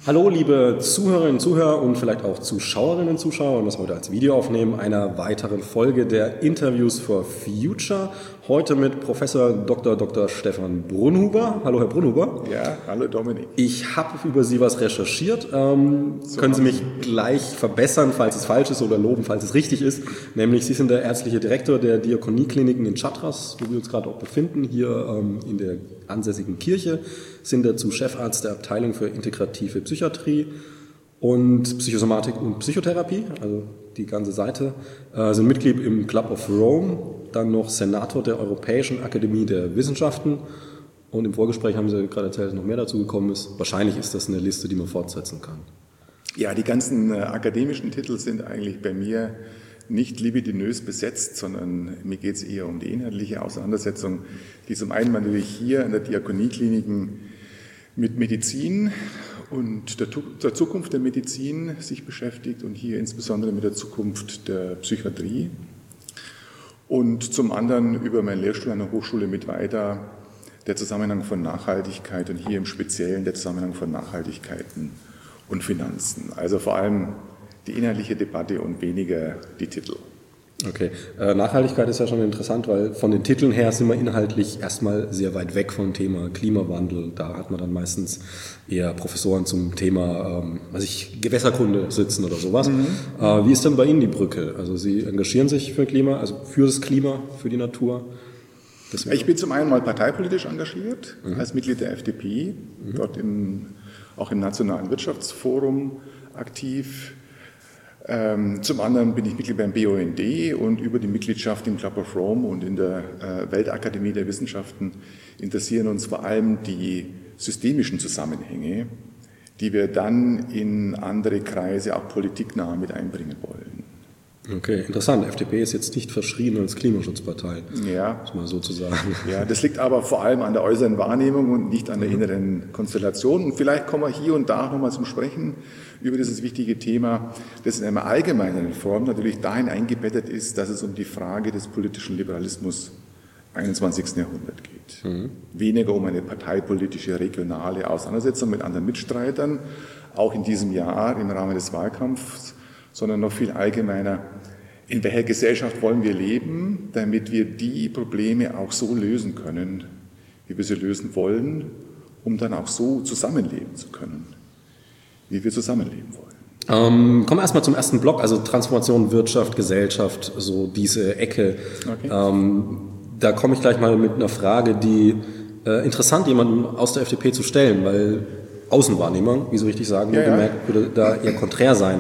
Hallo liebe Zuhörerinnen und Zuhörer und vielleicht auch Zuschauerinnen und Zuschauer, und das heute als Video aufnehmen, einer weiteren Folge der Interviews for Future. Heute mit Professor Dr. Stefan Brunhuber. Hallo Herr Brunhuber. Ja, hallo Dominik. Ich habe über Sie was recherchiert. Können Sie mich gleich verbessern, falls es falsch ist, oder loben, falls es richtig ist. Nämlich Sie sind der ärztliche Direktor der Diakoniekliniken in Chartres, wo wir uns gerade auch befinden, hier in der ansässigen Kirche. Sind dazu Chefarzt der Abteilung für integrative Psychiatrie und Psychosomatik und Psychotherapie, also die ganze Seite, sind Mitglied im Club of Rome, dann noch Senator der Europäischen Akademie der Wissenschaften, und im Vorgespräch haben Sie gerade erzählt, dass noch mehr dazu gekommen ist. Wahrscheinlich ist das eine Liste, die man fortsetzen kann. Ja, die ganzen akademischen Titel sind eigentlich bei mir nicht libidinös besetzt, sondern mir geht es eher um die inhaltliche Auseinandersetzung, die zum einen natürlich hier an der Diakoniekliniken mit Medizin und der Zukunft der Medizin sich beschäftigt und hier insbesondere mit der Zukunft der Psychiatrie und zum anderen über meinen Lehrstuhl an der Hochschule mit weiter der Zusammenhang von Nachhaltigkeit und hier im Speziellen der Zusammenhang von Nachhaltigkeiten und Finanzen. Also vor allem die inhaltliche Debatte und weniger die Titel. Okay, Nachhaltigkeit ist ja schon interessant, weil von den Titeln her sind wir inhaltlich erstmal sehr weit weg vom Thema Klimawandel. Da hat man dann meistens eher Professoren zum Thema Gewässerkunde sitzen oder sowas. Wie ist denn bei Ihnen die Brücke? Also Sie engagieren sich für Klima, also für das Klima, für die Natur? Ich bin zum einen mal parteipolitisch engagiert, als Mitglied der FDP, dort auch im Nationalen Wirtschaftsforum aktiv. Zum anderen bin ich Mitglied beim BUND und über die Mitgliedschaft im Club of Rome und in der Weltakademie der Wissenschaften interessieren uns vor allem die systemischen Zusammenhänge, die wir dann in andere Kreise, auch politiknah, mit einbringen wollen. Okay, interessant. FDP ist jetzt nicht verschrien als Klimaschutzpartei, ja, muss man so zu sagen. Ja, das liegt aber vor allem an der äußeren Wahrnehmung und nicht an der inneren Konstellation. Und vielleicht kommen wir hier und da nochmal zum Sprechen über dieses wichtige Thema, das in einer allgemeinen Form natürlich dahin eingebettet ist, dass es um die Frage des politischen Liberalismus im 21. Jahrhundert geht. Weniger um eine parteipolitische, regionale Auseinandersetzung mit anderen Mitstreitern, auch in diesem Jahr im Rahmen des Wahlkampfs, sondern noch viel allgemeiner, in welcher Gesellschaft wollen wir leben, damit wir die Probleme auch so lösen können, wie wir sie lösen wollen, um dann auch so zusammenleben zu können, wie wir zusammenleben wollen. Kommen wir erstmal zum ersten Block, also Transformation, Wirtschaft, Gesellschaft, so diese Ecke. Okay. Da komme ich gleich mal mit einer Frage, die interessant jemandem aus der FDP zu stellen, weil Außenwahrnehmung, wie so richtig sagen, gemerkt, würde da eher konträr sein.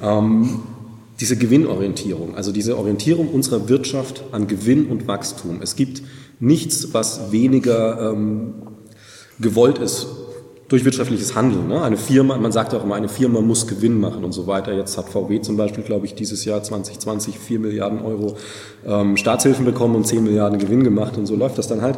Diese Gewinnorientierung, also diese Orientierung unserer Wirtschaft an Gewinn und Wachstum. Es gibt nichts, was weniger gewollt ist durch wirtschaftliches Handeln. Ne? Eine Firma, man sagt auch immer, eine Firma muss Gewinn machen und so weiter. Jetzt hat VW zum Beispiel, glaube ich, dieses Jahr 2020 4 Milliarden Euro Staatshilfen bekommen und 10 Milliarden Gewinn gemacht, und so läuft das dann halt.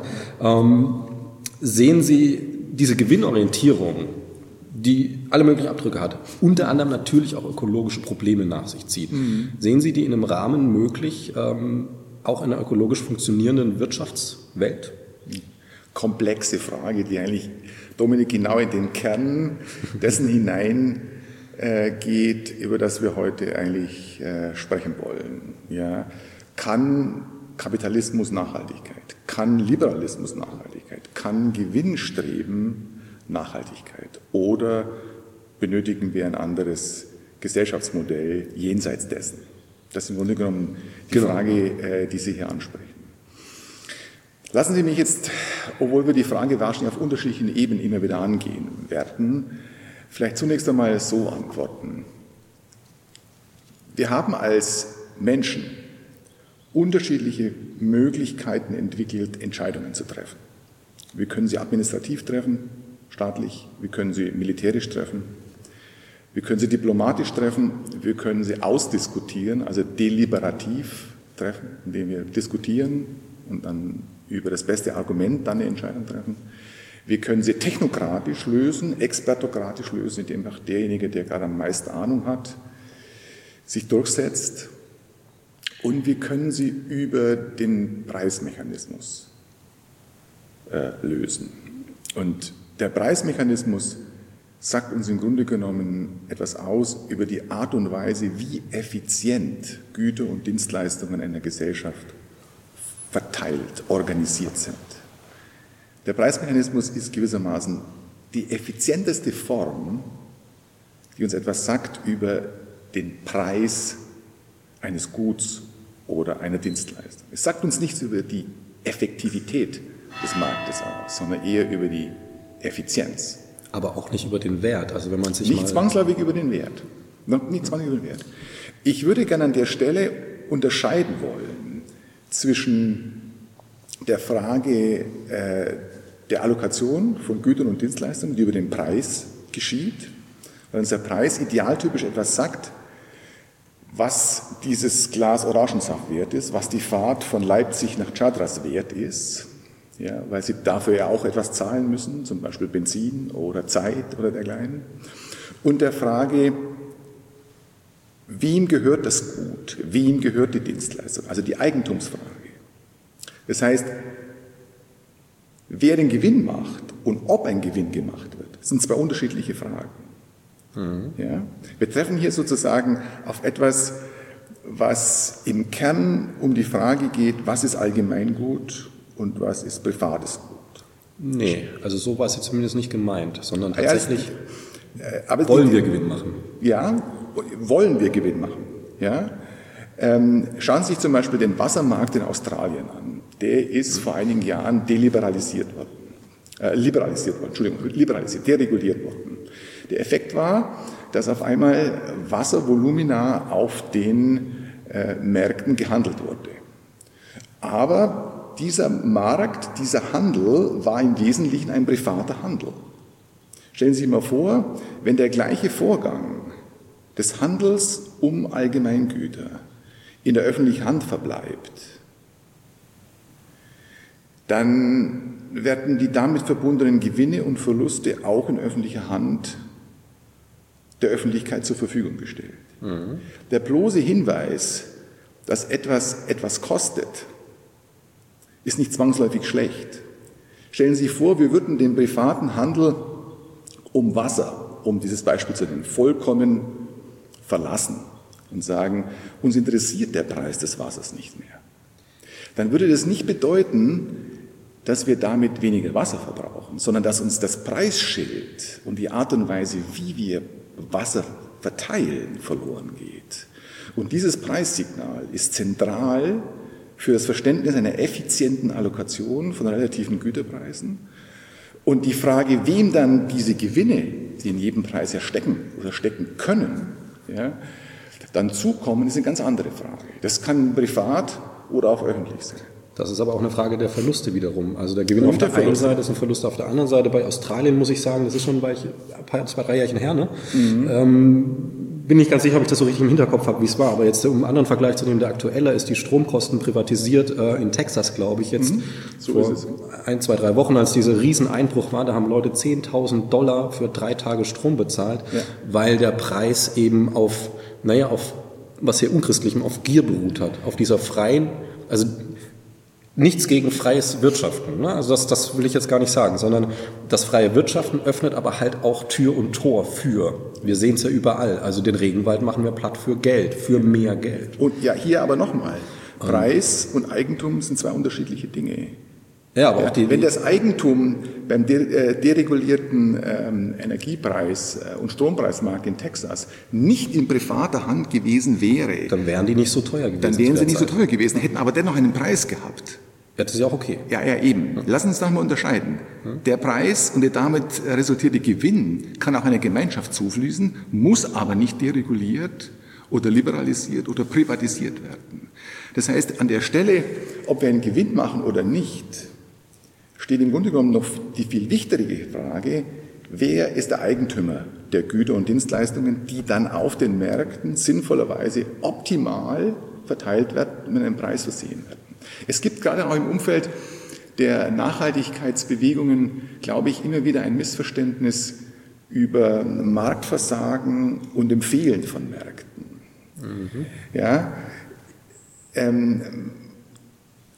Sehen Sie diese Gewinnorientierung, die alle möglichen Abdrücke hat, unter anderem natürlich auch ökologische Probleme nach sich zieht. Sehen Sie die in einem Rahmen möglich, auch in einer ökologisch funktionierenden Wirtschaftswelt? Komplexe Frage, die eigentlich, Dominik, genau in den Kern dessen hinein geht, über das wir heute eigentlich sprechen wollen. Ja, kann Kapitalismus Nachhaltigkeit? Kann Liberalismus Nachhaltigkeit? Kann Gewinnstreben Nachhaltigkeit? Oder benötigen wir ein anderes Gesellschaftsmodell jenseits dessen? Das ist im Grunde genommen die Frage, die Sie hier ansprechen. Lassen Sie mich jetzt, obwohl wir die Frage wahrscheinlich auf unterschiedlichen Ebenen immer wieder angehen werden, vielleicht zunächst einmal so antworten. Wir haben als Menschen unterschiedliche Möglichkeiten entwickelt, Entscheidungen zu treffen. Wir können sie administrativ treffen, staatlich, wir können sie militärisch treffen, wir können sie diplomatisch treffen, wir können sie ausdiskutieren, also deliberativ treffen, indem wir diskutieren und dann über das beste Argument dann eine Entscheidung treffen. Wir können sie technokratisch lösen, expertokratisch lösen, indem auch derjenige, der gerade am meisten Ahnung hat, sich durchsetzt. Und wir können sie über den Preismechanismus lösen. Und der Preismechanismus sagt uns im Grunde genommen etwas aus über die Art und Weise, wie effizient Güter und Dienstleistungen in einer Gesellschaft verteilt, organisiert sind. Der Preismechanismus ist gewissermaßen die effizienteste Form, die uns etwas sagt über den Preis eines Guts oder einer Dienstleistung. Es sagt uns nichts über die Effektivität des Marktes aus, sondern eher über die Effizienz. Aber auch nicht über den Wert. Also wenn man sich nicht zwangsläufig über den Wert. Nicht zwangsläufig über den Wert. Ich würde gerne an der Stelle unterscheiden wollen zwischen der Frage der Allokation von Gütern und Dienstleistungen, die über den Preis geschieht, weil uns der Preis idealtypisch etwas sagt, was dieses Glas Orangensaft wert ist, was die Fahrt von Leipzig nach Chartres wert ist, ja, weil sie dafür ja auch etwas zahlen müssen, zum Beispiel Benzin oder Zeit oder dergleichen. Und der Frage, wem gehört das Gut, wem gehört die Dienstleistung, also die Eigentumsfrage. Das heißt, wer den Gewinn macht und ob ein Gewinn gemacht wird, sind zwei unterschiedliche Fragen. Ja? Wir treffen hier sozusagen auf etwas, was im Kern um die Frage geht, was ist Allgemeingut und was ist privates Gut. Nee, also so war es jetzt zumindest nicht gemeint, sondern tatsächlich aber wollen wir Gewinn machen. Ja, wollen wir Gewinn machen. Ja? Schauen Sie sich zum Beispiel den Wassermarkt in Australien an. Der ist vor einigen Jahren dereguliert worden. Der Effekt war, dass auf einmal Wasservolumina auf den Märkten gehandelt wurde. Aber dieser Markt, dieser Handel war im Wesentlichen ein privater Handel. Stellen Sie sich mal vor, wenn der gleiche Vorgang des Handels um Allgemeingüter in der öffentlichen Hand verbleibt, dann werden die damit verbundenen Gewinne und Verluste auch in öffentlicher Hand der Öffentlichkeit zur Verfügung gestellt. Der bloße Hinweis, dass etwas kostet, ist nicht zwangsläufig schlecht. Stellen Sie sich vor, wir würden den privaten Handel um Wasser, um dieses Beispiel zu nennen, vollkommen verlassen und sagen, uns interessiert der Preis des Wassers nicht mehr. Dann würde das nicht bedeuten, dass wir damit weniger Wasser verbrauchen, sondern dass uns das Preisschild und die Art und Weise, wie wir Wasser verteilen, verloren geht. Und dieses Preissignal ist zentral für das Verständnis einer effizienten Allokation von relativen Güterpreisen. Und die Frage, wem dann diese Gewinne, die in jedem Preis ja stecken oder stecken können, ja, dann zukommen, ist eine ganz andere Frage. Das kann privat oder auch öffentlich sein. Das ist aber auch eine Frage der Verluste wiederum. Also der Gewinn auf der einen Seite ist ein Verlust auf der anderen Seite. Bei Australien muss ich sagen, das ist schon bei 2-3 Jahrchen her, ne? Bin nicht ganz sicher, ob ich das so richtig im Hinterkopf habe, wie es war. Aber jetzt, um einen anderen Vergleich zu nehmen, der aktuelle ist die Stromkosten privatisiert in Texas, glaube ich, jetzt so vor 1, 2, 3 Wochen, als dieser Rieseneinbruch war. Da haben Leute $10.000 für 3 Tage Strom bezahlt, weil der Preis eben auf was hier Unchristlichem, auf Gier beruht hat, auf dieser freien, also nichts gegen freies Wirtschaften, ne? Also das will ich jetzt gar nicht sagen, sondern das freie Wirtschaften öffnet aber halt auch Tür und Tor für, wir sehen es ja überall, also den Regenwald machen wir platt für Geld, für mehr Geld. Und ja, hier aber nochmal, Preis und Eigentum sind zwei unterschiedliche Dinge. Ja, aber auch wenn das Eigentum beim deregulierten Energiepreis- und Strompreismarkt in Texas nicht in privater Hand gewesen wäre, dann wären die nicht so teuer gewesen. Dann wären sie nicht so teuer gewesen, hätten aber dennoch einen Preis gehabt. Ja, das ist ja auch okay. Ja, eben. Lass uns doch mal unterscheiden. Der Preis und der damit resultierte Gewinn kann auch einer Gemeinschaft zufließen, muss aber nicht dereguliert oder liberalisiert oder privatisiert werden. Das heißt, an der Stelle, ob wir einen Gewinn machen oder nicht, steht im Grunde genommen noch die viel wichtigere Frage, wer ist der Eigentümer der Güter und Dienstleistungen, die dann auf den Märkten sinnvollerweise optimal verteilt werden und mit einem Preis versehen werden. Es gibt gerade auch im Umfeld der Nachhaltigkeitsbewegungen, glaube ich, immer wieder ein Missverständnis über Marktversagen und dem Fehlen von Märkten. Ja,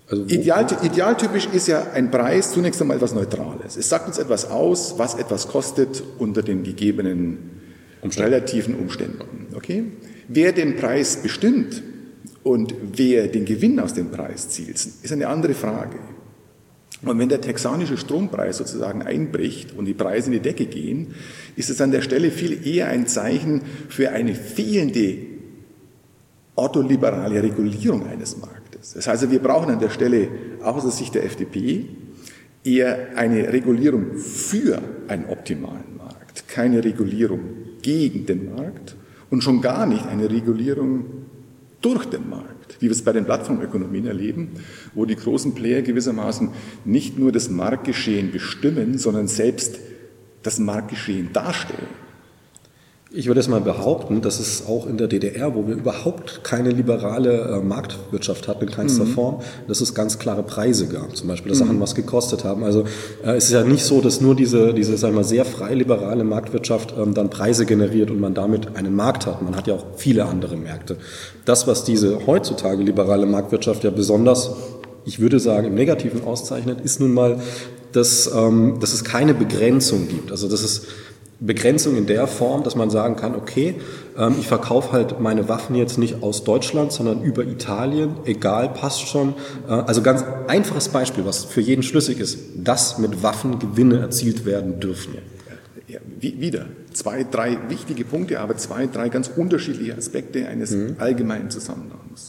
Also idealtypisch ist ja ein Preis zunächst einmal etwas Neutrales. Es sagt uns etwas aus, was etwas kostet unter den gegebenen relativen Umständen. Okay? Wer den Preis bestimmt und wer den Gewinn aus dem Preis zielt, ist eine andere Frage. Und wenn der texanische Strompreis sozusagen einbricht und die Preise in die Decke gehen, ist es an der Stelle viel eher ein Zeichen für eine fehlende ordoliberale Regulierung eines Marktes. Das heißt, wir brauchen an der Stelle, auch aus der Sicht der FDP, eher eine Regulierung für einen optimalen Markt, keine Regulierung gegen den Markt und schon gar nicht eine Regulierung durch den Markt, wie wir es bei den Plattformökonomien erleben, wo die großen Player gewissermaßen nicht nur das Marktgeschehen bestimmen, sondern selbst das Marktgeschehen darstellen. Ich würde es mal behaupten, dass es auch in der DDR, wo wir überhaupt keine liberale Marktwirtschaft hatten, in keinster Form, dass es ganz klare Preise gab, zum Beispiel, dass Sachen was gekostet haben. Also es ist ja nicht so, dass nur diese sagen wir mal, sehr frei liberale Marktwirtschaft dann Preise generiert und man damit einen Markt hat. Man hat ja auch viele andere Märkte. Das, was diese heutzutage liberale Marktwirtschaft ja besonders, ich würde sagen, im Negativen auszeichnet, ist nun mal, dass es keine Begrenzung gibt. Also dass es Begrenzung in der Form, dass man sagen kann, okay, ich verkaufe halt meine Waffen jetzt nicht aus Deutschland, sondern über Italien, egal, passt schon. Also ganz einfaches Beispiel, was für jeden schlüssig ist, dass mit Waffen Gewinne erzielt werden dürfen. Ja, wieder 2, 3 wichtige Punkte, aber 2, 3 ganz unterschiedliche Aspekte eines allgemeinen Zusammenhangs.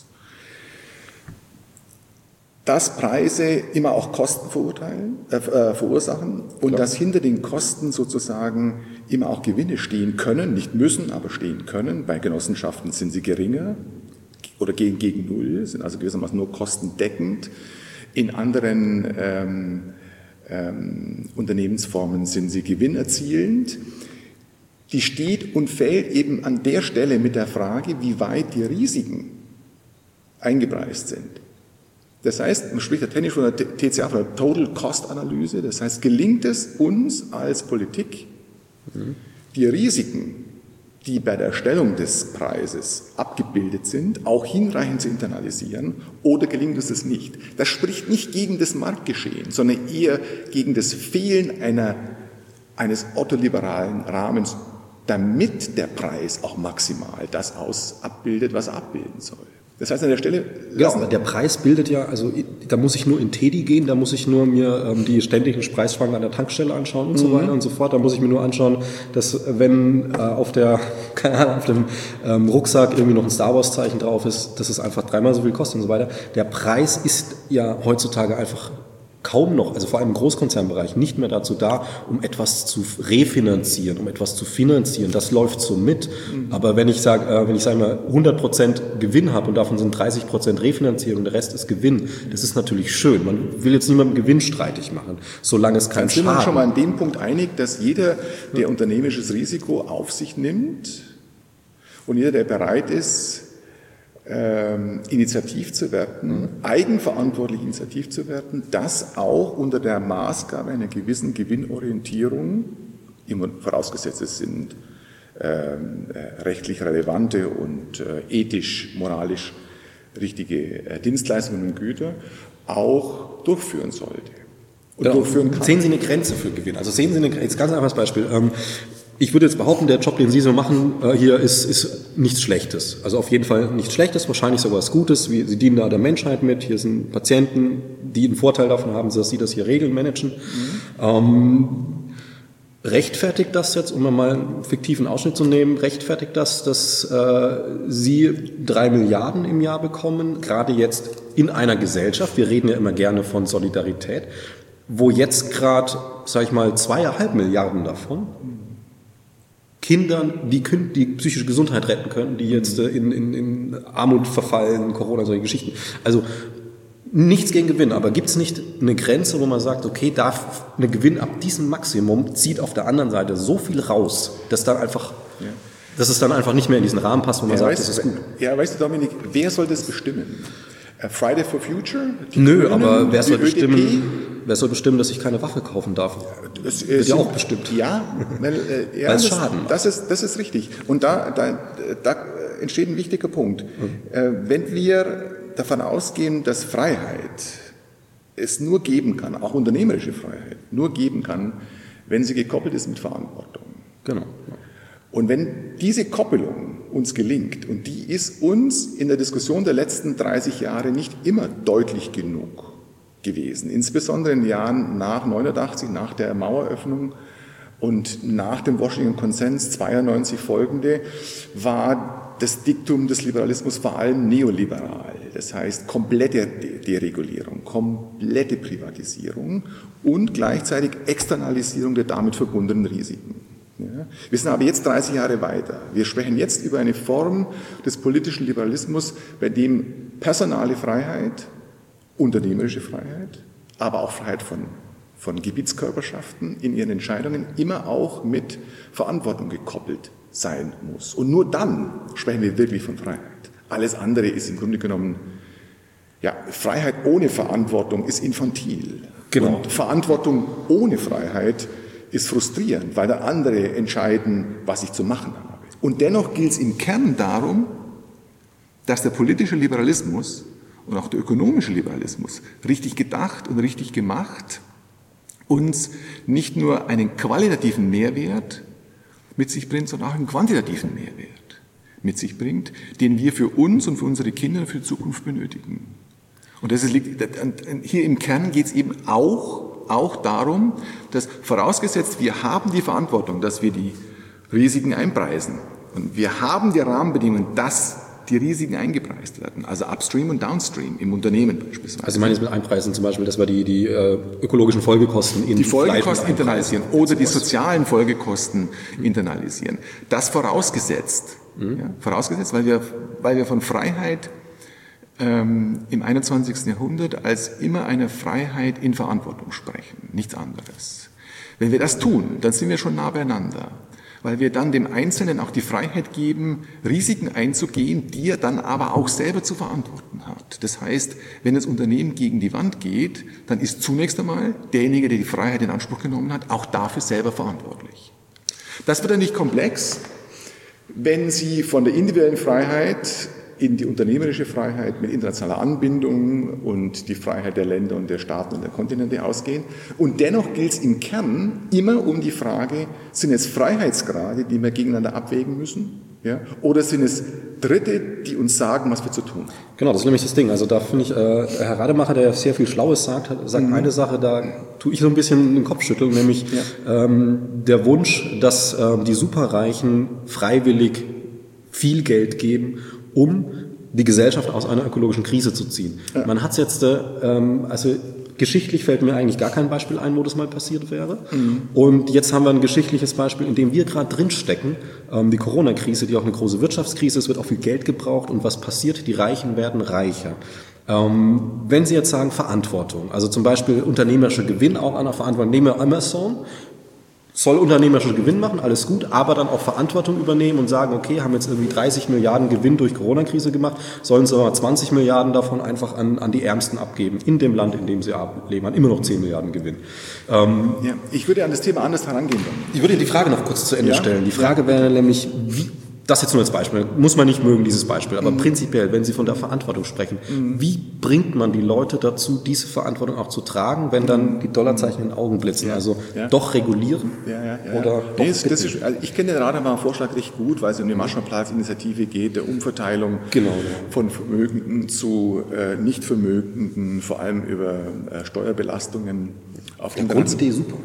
Dass Preise immer auch Kosten verursachen und dass hinter den Kosten sozusagen immer auch Gewinne stehen können, nicht müssen, aber stehen können. Bei Genossenschaften sind sie geringer oder gegen Null, sind also gewissermaßen nur kostendeckend. In anderen Unternehmensformen sind sie gewinnerzielend. Die steht und fällt eben an der Stelle mit der Frage, wie weit die Risiken eingepreist sind. Das heißt, man spricht ja technisch von der TCA, von der Total Cost Analyse. Das heißt, gelingt es uns als Politik, die Risiken, die bei der Erstellung des Preises abgebildet sind, auch hinreichend zu internalisieren, oder gelingt uns das nicht? Das spricht nicht gegen das Marktgeschehen, sondern eher gegen das Fehlen eines ordoliberalen Rahmens, damit der Preis auch maximal das abbildet, was er abbilden soll. Das heißt an der Stelle... Ja, aber der Preis bildet ja, also da muss ich nur in Teddy gehen, da muss ich nur mir die ständigen Preisschwankungen an der Tankstelle anschauen und so weiter und so fort. Da muss ich mir nur anschauen, dass wenn auf dem Rucksack irgendwie noch ein Star Wars Zeichen drauf ist, dass es einfach 3-mal so viel kostet und so weiter. Der Preis ist ja heutzutage einfach kaum noch, also vor allem im Großkonzernbereich, nicht mehr dazu da, um etwas zu refinanzieren, um etwas zu finanzieren. Das läuft so mit. Aber wenn ich sage mal 100% Gewinn habe und davon sind 30% Refinanzierung, der Rest ist Gewinn, das ist natürlich schön. Man will jetzt niemandem Gewinn streitig machen, solange es kein Schaden. Sind wir uns schon mal an dem Punkt einig, dass jeder, der unternehmerisches Risiko auf sich nimmt und jeder, der bereit ist, initiativ zu werden, eigenverantwortlich initiativ zu werden, das auch unter der Maßgabe einer gewissen Gewinnorientierung, immer vorausgesetzt es sind rechtlich relevante und ethisch, moralisch richtige Dienstleistungen und Güter, auch durchführen sollte. Und durchführen kann. Sehen Sie eine Grenze für Gewinn? Also sehen Sie jetzt ganz einfaches Beispiel. Ich würde jetzt behaupten, der Job, den Sie so machen, hier ist nichts Schlechtes. Also auf jeden Fall nichts Schlechtes, wahrscheinlich sogar was Gutes. Sie dienen da der Menschheit mit. Hier sind Patienten, die einen Vorteil davon haben, dass Sie das hier regeln, managen. Rechtfertigt das jetzt, um mal einen fiktiven Ausschnitt zu nehmen, rechtfertigt das, dass Sie 3 Milliarden im Jahr bekommen, gerade jetzt in einer Gesellschaft, wir reden ja immer gerne von Solidarität, wo jetzt gerade, sage ich mal, 2,5 Milliarden davon Kindern, die psychische Gesundheit retten können, die jetzt in Armut verfallen, Corona, solche Geschichten. Also nichts gegen Gewinn, aber gibt es nicht eine Grenze, wo man sagt, okay, darf eine Gewinn ab diesem Maximum zieht auf der anderen Seite so viel raus, dass dann einfach, dass es dann einfach nicht mehr in diesen Rahmen passt, wo man sagt, das ist gut. Ja, weißt du, Dominik, wer soll das bestimmen? Friday for Future? Nö, aber wer soll bestimmen, dass ich keine Waffe kaufen darf? Das wird ja auch bestimmt. Ja, weil Schaden macht. Das ist richtig. Und da entsteht ein wichtiger Punkt. Wenn wir davon ausgehen, dass Freiheit es nur geben kann, auch unternehmerische Freiheit, nur geben kann, wenn sie gekoppelt ist mit Verantwortung. Genau. Und wenn diese Koppelung uns gelingt, und die ist uns in der Diskussion der letzten 30 Jahre nicht immer deutlich genug gewesen, insbesondere in den Jahren nach 89, nach der Maueröffnung und nach dem Washington Konsens 92 folgende, war das Diktum des Liberalismus vor allem neoliberal. Das heißt komplette Deregulierung, komplette Privatisierung und gleichzeitig Externalisierung der damit verbundenen Risiken. Ja. Wir sind aber jetzt 30 Jahre weiter. Wir sprechen jetzt über eine Form des politischen Liberalismus, bei dem personale Freiheit, unternehmerische Freiheit, aber auch Freiheit von Gebietskörperschaften in ihren Entscheidungen immer auch mit Verantwortung gekoppelt sein muss. Und nur dann sprechen wir wirklich von Freiheit. Alles andere ist im Grunde genommen, ja, Freiheit ohne Verantwortung ist infantil. Genau. Und Verantwortung ohne Freiheit ist frustrierend, weil dann andere entscheiden, was ich zu machen habe. Und dennoch gilt es im Kern darum, dass der politische Liberalismus und auch der ökonomische Liberalismus richtig gedacht und richtig gemacht uns nicht nur einen qualitativen Mehrwert mit sich bringt, sondern auch einen quantitativen Mehrwert mit sich bringt, den wir für uns und für unsere Kinder und für die Zukunft benötigen. Und das ist, hier im Kern geht es eben auch darum, dass vorausgesetzt, wir haben die Verantwortung, dass wir die Risiken einpreisen und wir haben die Rahmenbedingungen, dass die Risiken eingepreist werden, also Upstream und Downstream im Unternehmen beispielsweise. Also ich meine jetzt mit Einpreisen zum Beispiel, dass wir die ökologischen Folgekosten die Folgekosten internalisieren oder die sozialen Folgekosten internalisieren. Das vorausgesetzt, weil wir von Freiheit im 21. Jahrhundert als immer eine Freiheit in Verantwortung sprechen, nichts anderes. Wenn wir das tun, dann sind wir schon nah beieinander, weil wir dann dem Einzelnen auch die Freiheit geben, Risiken einzugehen, die er dann aber auch selber zu verantworten hat. Das heißt, wenn das Unternehmen gegen die Wand geht, dann ist zunächst einmal derjenige, der die Freiheit in Anspruch genommen hat, auch dafür selber verantwortlich. Das wird dann nicht komplex, wenn Sie von der individuellen Freiheit in die unternehmerische Freiheit mit internationaler Anbindung und die Freiheit der Länder und der Staaten und der Kontinente ausgehen. Und dennoch gilt es im Kern immer um die Frage, sind es Freiheitsgrade, die wir gegeneinander abwägen müssen? Ja? Oder sind es Dritte, die uns sagen, was wir zu tun haben? Genau, das ist nämlich das Ding. Also da finde ich, Herr Rademacher, der sehr viel Schlaues sagt eine Sache, da tue ich so ein bisschen den Kopf schütteln, nämlich der Wunsch, dass die Superreichen freiwillig viel Geld geben, um die Gesellschaft aus einer ökologischen Krise zu ziehen. Ja. Man hat es jetzt, also geschichtlich fällt mir eigentlich gar kein Beispiel ein, wo das mal passiert wäre. Und jetzt haben wir ein geschichtliches Beispiel, in dem wir gerade drinstecken, die Corona-Krise, die auch eine große Wirtschaftskrise ist, es wird auch viel Geld gebraucht. Und was passiert? Die Reichen werden reicher. Wenn Sie jetzt sagen Verantwortung, also zum Beispiel unternehmerischer Gewinn auch an der Verantwortung, nehmen wir Amazon, soll unternehmerischen Gewinn machen, alles gut, aber dann auch Verantwortung übernehmen und sagen, okay, haben jetzt irgendwie 30 Milliarden Gewinn durch Corona-Krise gemacht, sollen sie aber 20 Milliarden davon einfach an die Ärmsten abgeben, in dem Land, in dem sie leben, immer noch 10 Milliarden Gewinn. Ich würde an das Thema anders herangehen. Ich würde die Frage noch kurz zu Ende stellen. Die Frage wäre nämlich, wie, das jetzt nur als Beispiel, muss man nicht mögen, dieses Beispiel, aber prinzipiell, wenn Sie von der Verantwortung sprechen, wie bringt man die Leute dazu, diese Verantwortung auch zu tragen, wenn dann die Dollarzeichen in den Augen blitzen? Also doch regulieren? Oder ich kenne den Rademacher-Vorschlag recht gut, weil es um die Marshallplan-Initiative geht, der Umverteilung von Vermögenden zu Nichtvermögenden, vor allem über Steuerbelastungen. Auf die Grundidee super.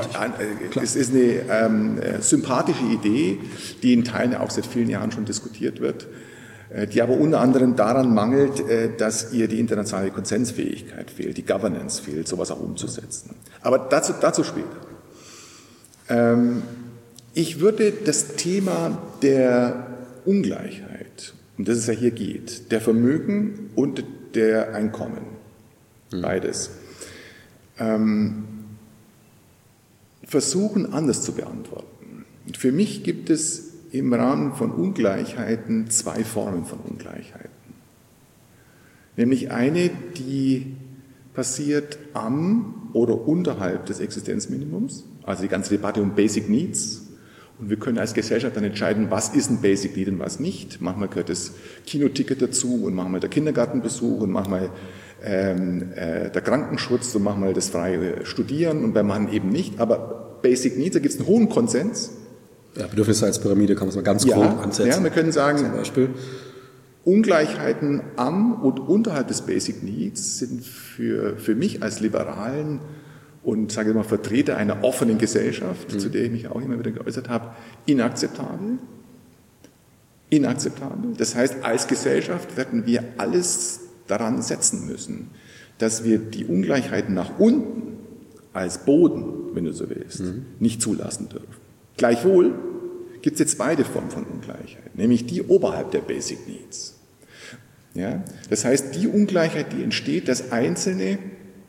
Es ist eine sympathische Idee, die in Teilen auch seit vielen Jahren schon diskutiert wird, die aber unter anderem daran mangelt, dass ihr die internationale Konsensfähigkeit fehlt, die Governance fehlt, sowas auch umzusetzen. Aber dazu später. Ich würde das Thema der Ungleichheit, um das es ja hier geht, der Vermögen und der Einkommen, beides, versuchen anders zu beantworten. Und für mich gibt es im Rahmen von Ungleichheiten zwei Formen von Ungleichheiten. Nämlich eine, die passiert am oder unterhalb des Existenzminimums, also die ganze Debatte um Basic Needs. Und wir können als Gesellschaft dann entscheiden, was ist ein Basic Need und was nicht. Manchmal gehört das Kinoticket dazu und manchmal der Kindergartenbesuch und manchmal der Krankenschutz, so machen wir das freie Studieren und beim Mann eben nicht. Aber Basic Needs, da gibt es einen hohen Konsens. Ja, Bedürfnisseitspyramide kann man es mal ganz grob ansetzen. Ja, wir können sagen, zum Beispiel Ungleichheiten am und unterhalb des Basic Needs sind für mich als Liberalen und sage ich mal Vertreter einer offenen Gesellschaft, zu der ich mich auch immer wieder geäußert habe, inakzeptabel. Inakzeptabel. Das heißt, als Gesellschaft werden wir alles daran setzen müssen, dass wir die Ungleichheiten nach unten als Boden, wenn du so willst, nicht zulassen dürfen. Gleichwohl gibt es jetzt beide Formen von Ungleichheit, nämlich die oberhalb der Basic Needs. Ja? Das heißt, die Ungleichheit, die entsteht, dass Einzelne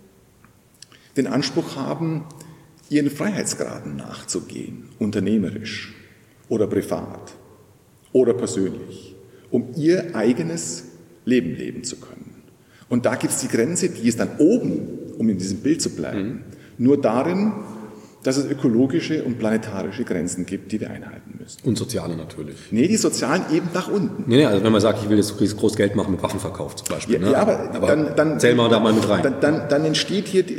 den Anspruch haben, ihren Freiheitsgraden nachzugehen, unternehmerisch oder privat oder persönlich, um ihr eigenes Leben leben zu können. Und da gibt es die Grenze, die ist dann oben, um in diesem Bild zu bleiben, nur darin, dass es ökologische und planetarische Grenzen gibt, die wir einhalten müssen. Und soziale natürlich. Nee, die sozialen eben nach unten. Nee, also wenn man sagt, ich will jetzt groß Geld machen mit Waffenverkauf zum Beispiel. Ja, aber dann zählen wir da mal mit rein. Dann entsteht hier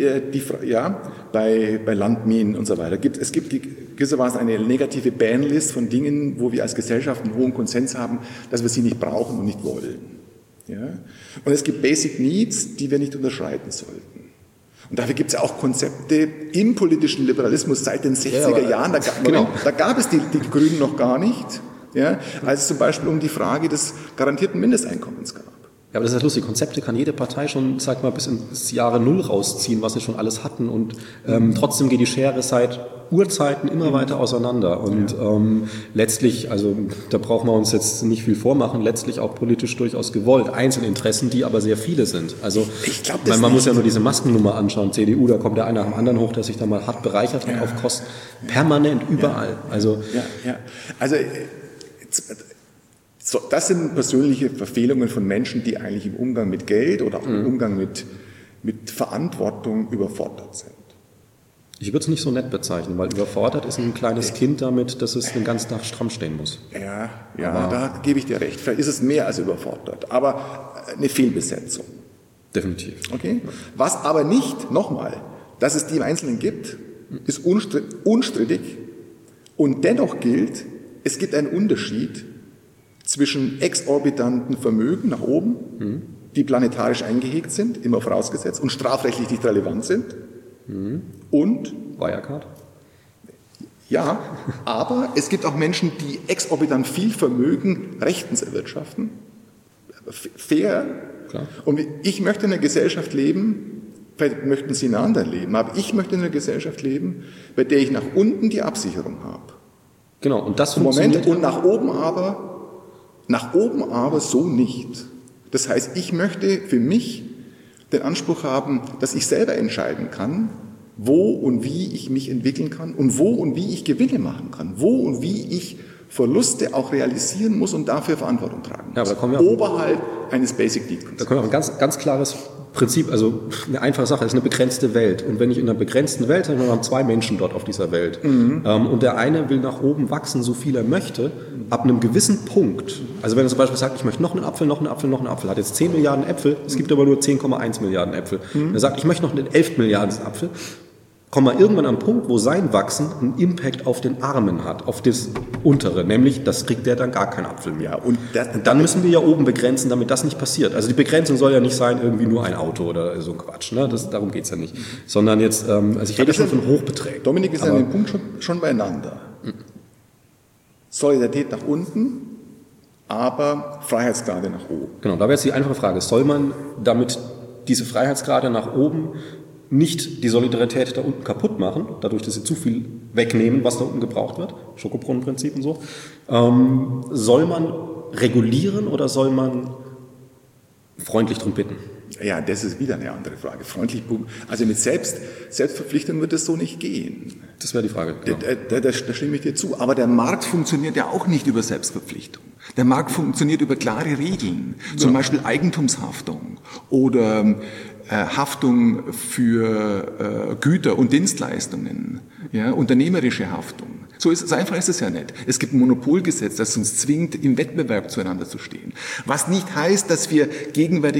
bei Landminen und so weiter. Es gibt gewissermaßen eine negative Banlist von Dingen, wo wir als Gesellschaft einen hohen Konsens haben, dass wir sie nicht brauchen und nicht wollen. Ja? Und es gibt Basic Needs, die wir nicht unterschreiten sollten. Und dafür gibt es ja auch Konzepte im politischen Liberalismus seit den 60er Jahren. Da gab es die Grünen noch gar nicht, ja, als es zum Beispiel um die Frage des garantierten Mindesteinkommens gab. Ja, aber das ist ja lustig. Konzepte kann jede Partei schon, sag mal, bis ins Jahre Null rausziehen, was sie schon alles hatten. Und trotzdem geht die Schere seit Urzeiten immer weiter auseinander. Und letztlich, also da brauchen wir uns jetzt nicht viel vormachen, letztlich auch politisch durchaus gewollt. Einzelinteressen, die aber sehr viele sind. Also ich glaub, man muss ja nur diese Maskennummer anschauen. CDU, da kommt der eine nach dem anderen hoch, der sich da mal hart bereichert hat auf Kosten. Permanent überall. Also das sind persönliche Verfehlungen von Menschen, die eigentlich im Umgang mit Geld oder auch im Umgang mit Verantwortung überfordert sind. Ich würde es nicht so nett bezeichnen, weil überfordert ist ein kleines Kind damit, dass es den ganzen Tag stramm stehen muss. Ja, da gebe ich dir recht. Vielleicht ist es mehr als überfordert, aber eine Fehlbesetzung. Definitiv. Okay? Was aber nicht, nochmal, dass es die im Einzelnen gibt, ist unstrittig und dennoch gilt, es gibt einen Unterschied zwischen exorbitanten Vermögen nach oben, die planetarisch eingehegt sind, immer vorausgesetzt, und strafrechtlich nicht relevant sind. Und Wirecard? Ja, aber es gibt auch Menschen, die exorbitant viel Vermögen rechtens erwirtschaften. Fair. Klar. Und ich möchte in einer Gesellschaft leben, vielleicht möchten Sie in einer anderen leben, aber ich möchte in einer Gesellschaft leben, bei der ich nach unten die Absicherung habe. Genau, und das funktioniert. Und nach oben aber so nicht. Das heißt, ich möchte für mich den Anspruch haben, dass ich selber entscheiden kann, wo und wie ich mich entwickeln kann und wo und wie ich Gewinne machen kann, wo und wie ich Verluste auch realisieren muss und dafür Verantwortung tragen muss. Ja, aber da kommen wir oberhalb eines Basic Need Konzepts. Da kommen wir auf ein ganz, ganz klares Prinzip, also eine einfache Sache, es ist eine begrenzte Welt. Und wenn ich in einer begrenzten Welt, dann haben wir 2 Menschen dort auf dieser Welt. Und der eine will nach oben wachsen, so viel er möchte, ab einem gewissen Punkt. Also wenn er zum Beispiel sagt, ich möchte noch einen Apfel, hat jetzt 10 Milliarden Äpfel, es gibt aber nur 10,1 Milliarden Äpfel. Er sagt, ich möchte noch einen 11 Milliarden Apfel. Kommen wir irgendwann am Punkt, wo sein Wachsen einen Impact auf den Armen hat, auf das Untere, nämlich, das kriegt der dann gar keinen Apfel mehr. Ja, und dann müssen wir ja oben begrenzen, damit das nicht passiert. Also die Begrenzung soll ja nicht sein, irgendwie nur ein Auto oder so ein Quatsch, ne? Darum geht's ja nicht. Sondern jetzt, also ich rede schon von Hochbeträgen. Dominik, wir sind an dem Punkt schon beieinander. Solidarität nach unten, aber Freiheitsgrade nach oben. Genau, da wäre jetzt die einfache Frage, soll man damit diese Freiheitsgrade nach oben nicht die Solidarität da unten kaputt machen, dadurch, dass sie zu viel wegnehmen, was da unten gebraucht wird, Schokobrunnenprinzip und so. Soll man regulieren oder soll man freundlich drum bitten? Ja, das ist wieder eine andere Frage. Freundlich, also mit Selbstverpflichtung wird es so nicht gehen. Das wäre die Frage. Genau. Da stimme ich dir zu. Aber der Markt funktioniert ja auch nicht über Selbstverpflichtung. Der Markt funktioniert über klare Regeln, zum Beispiel Eigentumshaftung oder Haftung für Güter und Dienstleistungen, ja, unternehmerische Haftung. So einfach ist es ja nicht. Es gibt ein Monopolgesetz, das uns zwingt, im Wettbewerb zueinander zu stehen. Was nicht heißt, dass wir gegenwärtig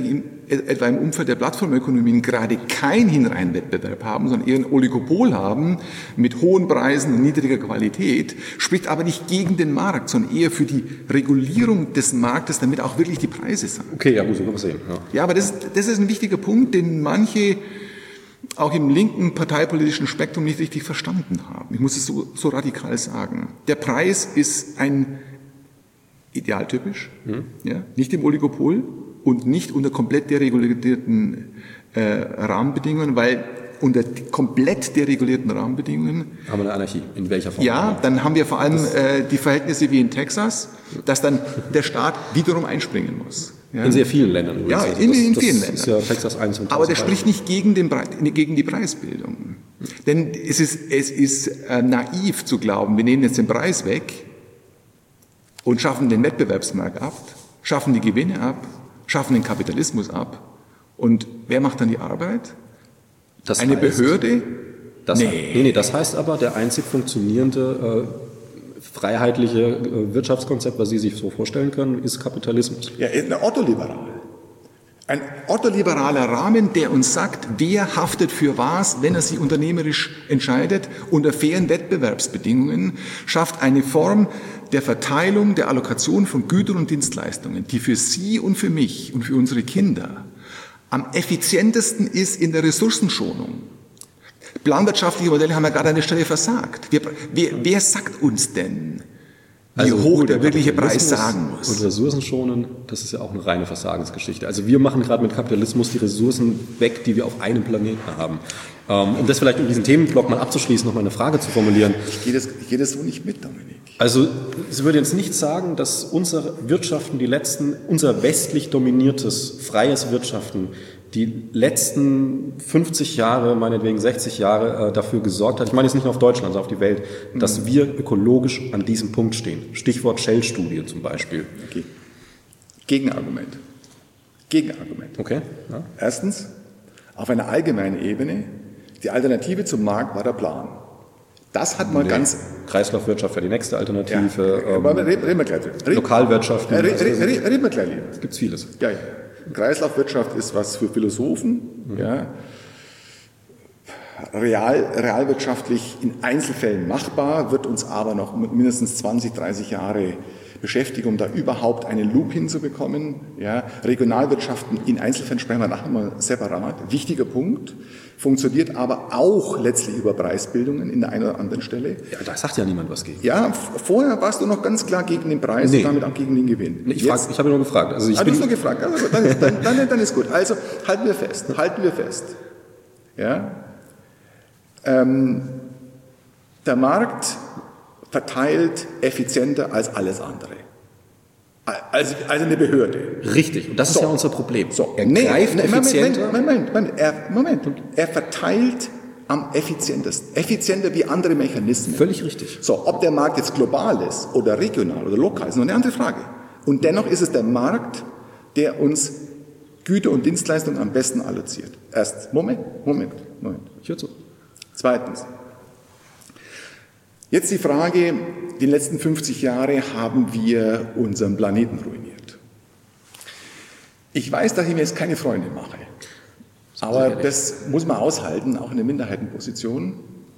etwa im Umfeld der Plattformökonomien gerade keinen Hinreihenwettbewerb haben, sondern eher ein Oligopol haben mit hohen Preisen und niedriger Qualität, spricht aber nicht gegen den Markt, sondern eher für die Regulierung des Marktes, damit auch wirklich die Preise sinken. Okay, ja gut, so kann man sehen. Ja, aber das ist ein wichtiger Punkt, den manche auch im linken parteipolitischen Spektrum nicht richtig verstanden haben. Ich muss es so radikal sagen. Der Preis ist ein idealtypisch, ja, nicht im Oligopol und nicht unter komplett deregulierten Rahmenbedingungen, weil unter komplett deregulierten Rahmenbedingungen haben wir eine Anarchie. In welcher Form? Ja, dann haben wir vor allem die Verhältnisse wie in Texas, dass dann der Staat wiederum einspringen muss. Ja. In sehr vielen Ländern übrigens. Ja, in vielen Ländern. Ist ja Texas 1 und aber der spricht nicht gegen die Preisbildung. Denn es ist naiv zu glauben, wir nehmen jetzt den Preis weg und schaffen den Wettbewerbsmarkt ab, schaffen die Gewinne ab, schaffen den Kapitalismus ab. Und wer macht dann die Arbeit? Eine Behörde? Das heißt aber, der einzig funktionierende freiheitliche Wirtschaftskonzept, was Sie sich so vorstellen können, ist Kapitalismus. Ja, ein ortholiberal. Ein ortholiberaler Rahmen, der uns sagt, wer haftet für was, wenn er sich unternehmerisch entscheidet, unter fairen Wettbewerbsbedingungen, schafft eine Form der Verteilung, der Allokation von Gütern und Dienstleistungen, die für Sie und für mich und für unsere Kinder am effizientesten ist in der Ressourcenschonung. Planwirtschaftliche Modelle haben ja gerade an der Stelle versagt. Wer sagt uns denn, wie hoch der wirkliche Preis sagen muss? Und Ressourcen schonen, das ist ja auch eine reine Versagensgeschichte. Also wir machen gerade mit Kapitalismus die Ressourcen weg, die wir auf einem Planeten haben. Um das vielleicht diesen Themenblock mal abzuschließen, noch mal eine Frage zu formulieren. Ich gehe das so nicht mit, Dominik. Also Sie würden jetzt nicht sagen, dass unsere Wirtschaften, unser westlich dominiertes, freies Wirtschaften, die letzten 50 Jahre, meinetwegen 60 Jahre dafür gesorgt hat, ich meine jetzt nicht nur auf Deutschland, sondern auf die Welt, dass wir ökologisch an diesem Punkt stehen. Stichwort Shell-Studie zum Beispiel. Okay. Gegenargument. Okay. Ja. Erstens, auf einer allgemeinen Ebene, die Alternative zum Markt war der Plan. Das hat man ganz... Kreislaufwirtschaft wäre die nächste Alternative. Ja, reden wir gleich drüber. Lokalwirtschaft. Reden wir gleich lieber. Es gibt vieles. Ja. Kreislaufwirtschaft ist was für Philosophen. Ja. Realwirtschaftlich in Einzelfällen machbar, wird uns aber noch mindestens 20, 30 Jahre beschäftigen, um da überhaupt einen Loop hinzubekommen. Ja. Regionalwirtschaften in Einzelfällen sprechen wir nachher mal separat. Wichtiger Punkt. Funktioniert aber auch letztlich über Preisbildungen in der einen oder anderen Stelle. Ja, da sagt ja niemand was gegen. Ja, vorher warst du noch ganz klar gegen den Preis und damit auch gegen den Gewinn. Ich habe nur gefragt. Also du hast nur gefragt. Also, dann ist gut. Also halten wir fest. Ja. Der Markt verteilt effizienter als alles andere. Also eine Behörde. Richtig, und das ist ja unser Problem. Er greift effizienter. Moment. Er verteilt am effizientesten. Effizienter wie andere Mechanismen. Völlig richtig. So, ob der Markt jetzt global ist oder regional oder lokal, ist noch eine andere Frage. Und dennoch ist es der Markt, der uns Güter und Dienstleistungen am besten alloziert. Erstens, Moment. Ich höre zu. Zweitens. Jetzt die Frage, die letzten 50 Jahre haben wir unseren Planeten ruiniert. Ich weiß, dass ich mir jetzt keine Freunde mache, aber das muss man aushalten, auch in der Minderheitenposition.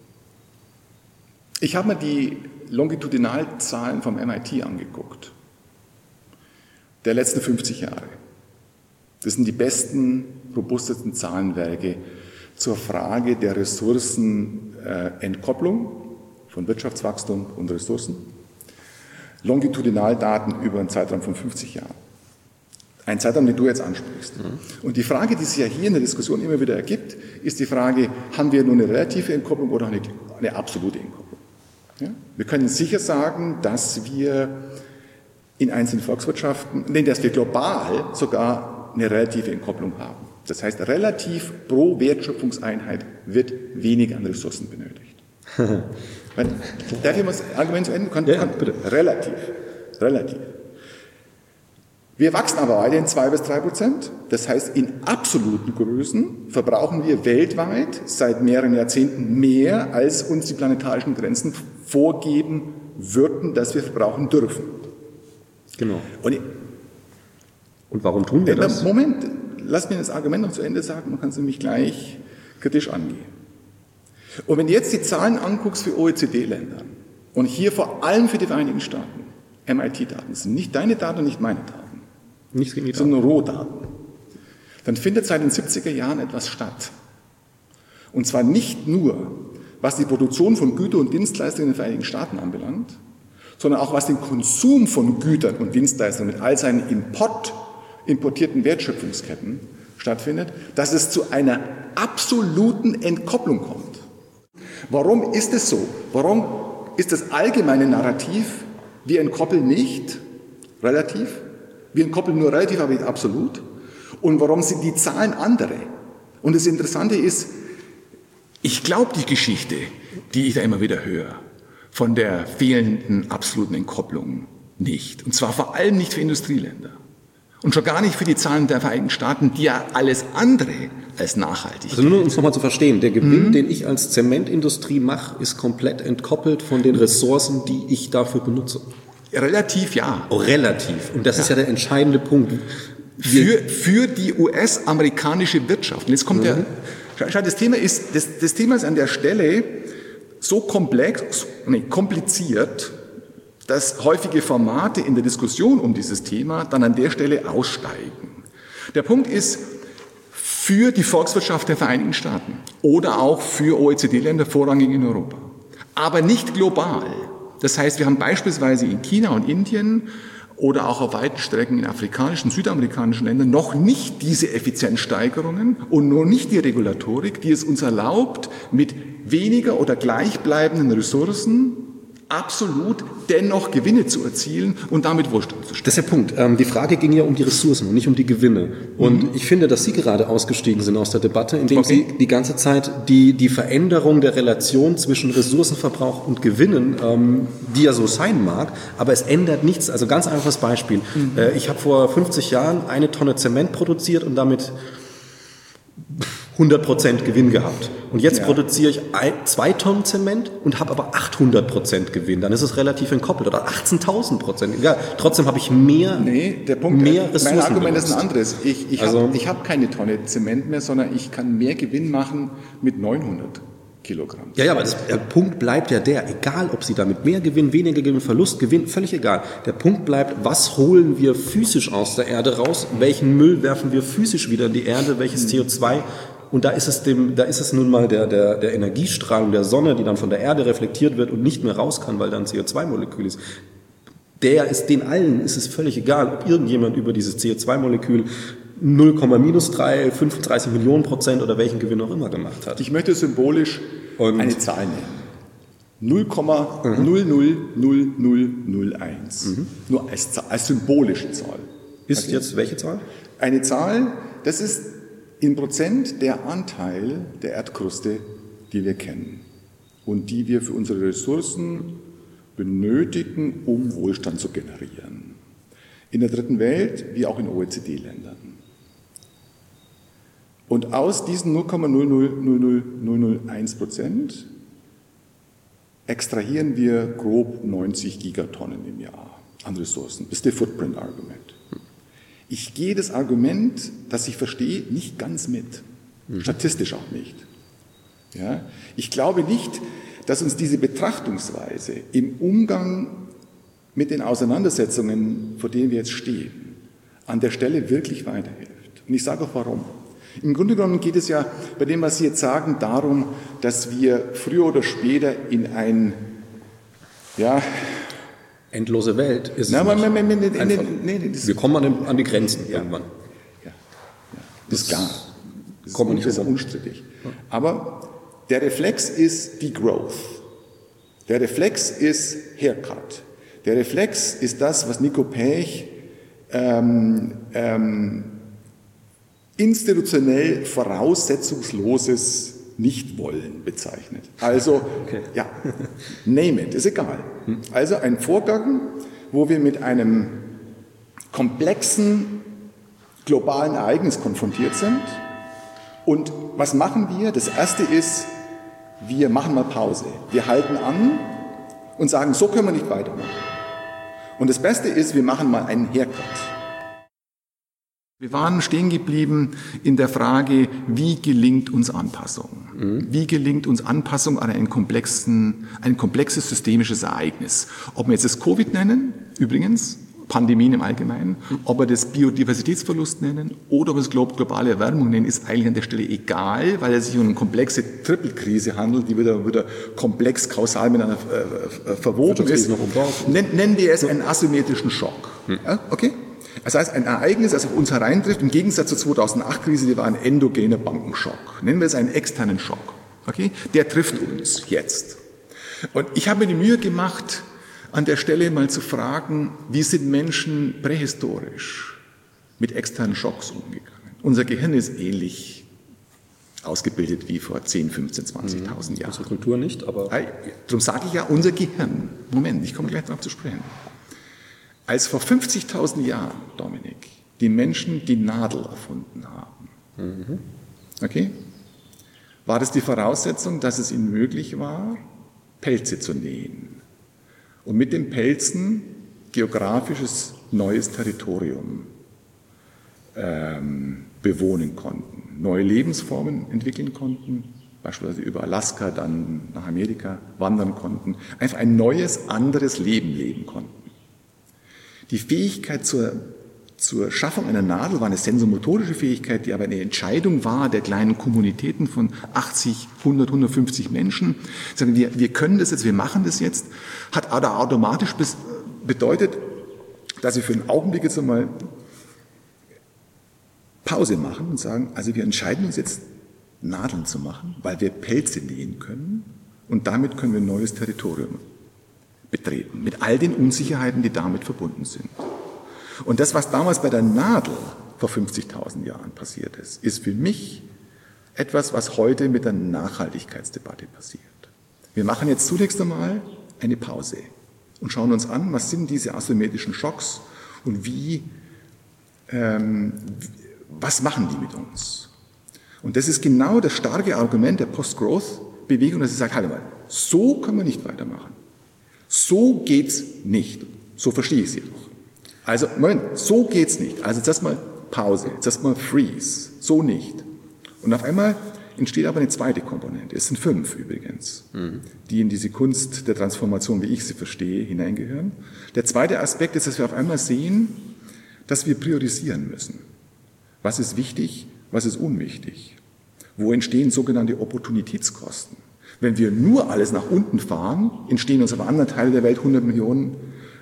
Ich habe mir die Longitudinalzahlen vom MIT angeguckt, der letzten 50 Jahre. Das sind die besten, robustesten Zahlenwerke zur Frage der Ressourcenentkopplung von Wirtschaftswachstum und Ressourcen. Longitudinaldaten über einen Zeitraum von 50 Jahren. Ein Zeitraum, den du jetzt ansprichst. Und die Frage, die sich ja hier in der Diskussion immer wieder ergibt, ist die Frage, haben wir nur eine relative Entkopplung oder eine absolute Entkopplung? Ja? Wir können sicher sagen, dass wir in einzelnen Volkswirtschaften, dass wir global sogar eine relative Entkopplung haben. Das heißt, relativ pro Wertschöpfungseinheit wird weniger an Ressourcen benötigt. Darf ich mal das Argument zu Ende? Bitte. Relativ. Wir wachsen aber weiterhin 2-3%. Das heißt, in absoluten Größen verbrauchen wir weltweit seit mehreren Jahrzehnten mehr, als uns die planetarischen Grenzen vorgeben würden, dass wir verbrauchen dürfen. Genau. Und warum tun wir das? Moment, lass mir das Argument noch zu Ende sagen, man kann es nämlich gleich kritisch angehen. Und wenn du jetzt die Zahlen anguckst für OECD-Länder und hier vor allem für die Vereinigten Staaten, MIT-Daten, das sind nicht deine Daten und nicht meine Daten, Nichts gegen die Daten, sondern Rohdaten, dann findet seit den 70er Jahren etwas statt. Und zwar nicht nur, was die Produktion von Gütern und Dienstleistungen in den Vereinigten Staaten anbelangt, sondern auch was den Konsum von Gütern und Dienstleistungen mit all seinen importierten Wertschöpfungsketten stattfindet, dass es zu einer absoluten Entkopplung kommt. Warum ist es so? Warum ist das allgemeine Narrativ, wir entkoppeln nicht relativ, wir entkoppeln nur relativ, aber nicht absolut? Und warum sind die Zahlen andere? Und das Interessante ist, ich glaube die Geschichte, die ich da immer wieder höre, von der fehlenden absoluten Entkopplung nicht. Und zwar vor allem nicht für Industrieländer. Und schon gar nicht für die Zahlen der Vereinigten Staaten, die ja alles andere als nachhaltig. Also nur um es nochmal zu verstehen, der Gewinn, den ich als Zementindustrie mache, ist komplett entkoppelt von den Ressourcen, die ich dafür benutze. Relativ ja. Oh, relativ. Und das ist ja der entscheidende Punkt. Für die US-amerikanische Wirtschaft. Und jetzt kommt das Thema ist an der Stelle so kompliziert, dass häufige Formate in der Diskussion um dieses Thema dann an der Stelle aussteigen. Der Punkt ist, für die Volkswirtschaft der Vereinigten Staaten oder auch für OECD-Länder vorrangig in Europa, aber nicht global. Das heißt, wir haben beispielsweise in China und Indien oder auch auf weiten Strecken in afrikanischen, südamerikanischen Ländern noch nicht diese Effizienzsteigerungen und nur nicht die Regulatorik, die es uns erlaubt, mit weniger oder gleichbleibenden Ressourcen absolut dennoch Gewinne zu erzielen und damit Wohlstand zu schaffen. Das ist der Punkt. Die Frage ging ja um die Ressourcen und nicht um die Gewinne. Und ich finde, dass Sie gerade ausgestiegen sind aus der Debatte, indem Sie die ganze Zeit die Veränderung der Relation zwischen Ressourcenverbrauch und Gewinnen, die ja so sein mag, aber es ändert nichts. Also ganz einfaches Beispiel. Ich habe vor 50 Jahren 1 Tonne Zement produziert und damit 100% Gewinn gehabt. Und jetzt produziere ich 2 Tonnen Zement und habe aber 800% Gewinn. Dann ist es relativ entkoppelt. Oder 18.000%. Ja, trotzdem habe ich mehr Ressourcen. Mein Argument ist ein anderes. Ich habe keine Tonne Zement mehr, sondern ich kann mehr Gewinn machen mit 900 Kilogramm. Ja, aber der Punkt bleibt ja egal ob Sie damit mehr Gewinn, weniger Gewinn, Verlust, Gewinn, völlig egal. Der Punkt bleibt, was holen wir physisch aus der Erde raus, welchen Müll werfen wir physisch wieder in die Erde, welches CO2. Und da ist es nun mal der Energiestrahlung der Sonne, die dann von der Erde reflektiert wird und nicht mehr raus kann, weil da ein CO2-Molekül ist. Den allen ist es völlig egal, ob irgendjemand über dieses CO2-Molekül 0,-3, 35 Millionen % oder welchen Gewinn auch immer gemacht hat. Ich möchte symbolisch eine Zahl nennen. 0,000001. Nur als symbolische Zahl. Ist jetzt welche Zahl? Eine Zahl, das ist in Prozent der Anteil der Erdkruste, die wir kennen und die wir für unsere Ressourcen benötigen, um Wohlstand zu generieren. In der dritten Welt wie auch in OECD-Ländern. Und aus diesen 0,00001% extrahieren wir grob 90 Gigatonnen im Jahr an Ressourcen. Das ist der Footprint-Argument. Ich gehe das Argument, das ich verstehe, nicht ganz mit. Statistisch auch nicht. Ja? Ich glaube nicht, dass uns diese Betrachtungsweise im Umgang mit den Auseinandersetzungen, vor denen wir jetzt stehen, an der Stelle wirklich weiterhilft. Und ich sage auch warum. Im Grunde genommen geht es ja bei dem, was Sie jetzt sagen, darum, dass wir früher oder später in ein, endlose Welt ist wir kommen an die Grenzen irgendwann. Ja. Das ist klar. Das ist unstrittig. Aber der Reflex ist Degrowth. Der Reflex ist Haircut. Der Reflex ist das, was Nico Pech institutionell voraussetzungsloses Nichtwollen bezeichnet. Also, name it, ist egal. Also ein Vorgang, wo wir mit einem komplexen globalen Ereignis konfrontiert sind. Und was machen wir? Das Erste ist, wir machen mal Pause. Wir halten an und sagen, so können wir nicht weitermachen. Und das Beste ist, wir machen mal einen Haircut. Wir waren stehen geblieben in der Frage, wie gelingt uns Anpassung? Wie gelingt uns Anpassung an ein komplexes systemisches Ereignis? Ob wir jetzt das Covid nennen, übrigens, Pandemien im Allgemeinen, ob wir das Biodiversitätsverlust nennen oder ob wir es globale Erwärmung nennen, ist eigentlich an der Stelle egal, weil es sich um eine komplexe Triple-Krise handelt, die wieder komplex kausal miteinander verwoben ist. Nennen wir es einen asymmetrischen Schock. Ja, okay? Das heißt, ein Ereignis, das auf uns hereintrifft, im Gegensatz zur 2008-Krise, die war ein endogener Bankenschock. Nennen wir es einen externen Schock. Okay? Der trifft uns jetzt. Und ich habe mir die Mühe gemacht, an der Stelle mal zu fragen, wie sind Menschen prähistorisch mit externen Schocks umgegangen? Unser Gehirn ist ähnlich ausgebildet wie vor 10, 15, 20.000 Jahren. Unsere Kultur nicht, aber... Darum sage ich ja, unser Gehirn. Moment, ich komme gleich darauf zu sprechen. Als vor 50.000 Jahren, Dominik, die Menschen die Nadel erfunden haben, okay, war das die Voraussetzung, dass es ihnen möglich war, Pelze zu nähen und mit den Pelzen geografisches neues Territorium bewohnen konnten, neue Lebensformen entwickeln konnten, beispielsweise über Alaska, dann nach Amerika wandern konnten, einfach ein neues, anderes Leben leben konnten. Die Fähigkeit zur Schaffung einer Nadel war eine sensomotorische Fähigkeit, die aber eine Entscheidung war der kleinen Kommunitäten von 80, 100, 150 Menschen. Sagen wir können das jetzt, wir machen das jetzt, hat automatisch bedeutet, dass wir für einen Augenblick jetzt einmal Pause machen und sagen, also wir entscheiden uns jetzt, Nadeln zu machen, weil wir Pelze nähen können und damit können wir ein neues Territorium betreten, mit all den Unsicherheiten, die damit verbunden sind. Und das, was damals bei der Nadel vor 50.000 Jahren passiert ist für mich etwas, was heute mit der Nachhaltigkeitsdebatte passiert. Wir machen jetzt zunächst einmal eine Pause und schauen uns an, was sind diese asymmetrischen Schocks und was machen die mit uns? Und das ist genau das starke Argument der Post-Growth-Bewegung, dass sie sagt, halt mal, so können wir nicht weitermachen. So geht's nicht. So verstehe ich es jedoch. Also, Moment, so geht's nicht. Also, jetzt erstmal Pause, jetzt erstmal Freeze. So nicht. Und auf einmal entsteht aber eine zweite Komponente. Es sind 5 übrigens, die in diese Kunst der Transformation, wie ich sie verstehe, hineingehören. Der zweite Aspekt ist, dass wir auf einmal sehen, dass wir priorisieren müssen. Was ist wichtig, was ist unwichtig? Wo entstehen sogenannte Opportunitätskosten? Wenn wir nur alles nach unten fahren, entstehen uns auf anderen Teilen der Welt 100 Millionen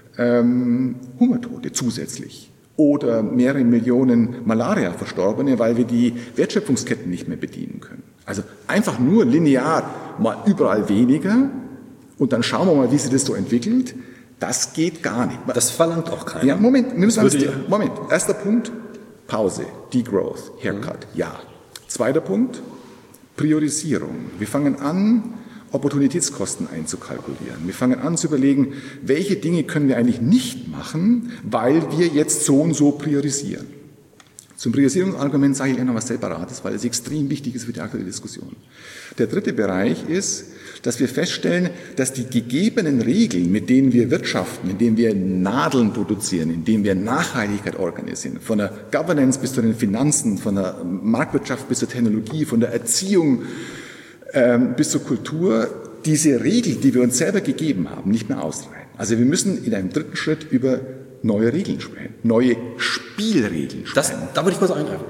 Hungertote zusätzlich. Oder mehrere Millionen Malaria-Verstorbene, weil wir die Wertschöpfungsketten nicht mehr bedienen können. Also einfach nur linear mal überall weniger und dann schauen wir mal, wie sich das so entwickelt. Das geht gar nicht. Das verlangt auch keiner. Ja, Moment. Erster Punkt, Pause, Degrowth, Haircut, ja. Zweiter Punkt, Priorisierung. Wir fangen an, Opportunitätskosten einzukalkulieren. Wir fangen an zu überlegen, welche Dinge können wir eigentlich nicht machen, weil wir jetzt so und so priorisieren. Zum Priorisierungsargument sage ich gleich noch was Separates, weil es extrem wichtig ist für die aktuelle Diskussion. Der dritte Bereich ist, dass wir feststellen, dass die gegebenen Regeln, mit denen wir wirtschaften, indem wir Nadeln produzieren, indem wir Nachhaltigkeit organisieren, von der Governance bis zu den Finanzen, von der Marktwirtschaft bis zur Technologie, von der Erziehung bis zur Kultur, diese Regeln, die wir uns selber gegeben haben, nicht mehr ausreichen. Also wir müssen in einem dritten Schritt über neue Regeln sprechen, neue Spielregeln sprechen. Da würde ich kurz eingreifen.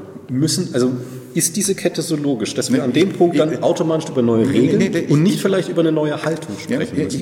Ist diese Kette so logisch, dass wir an dem Punkt dann automatisch über neue Regeln und nicht vielleicht über eine neue Haltung sprechen müssen?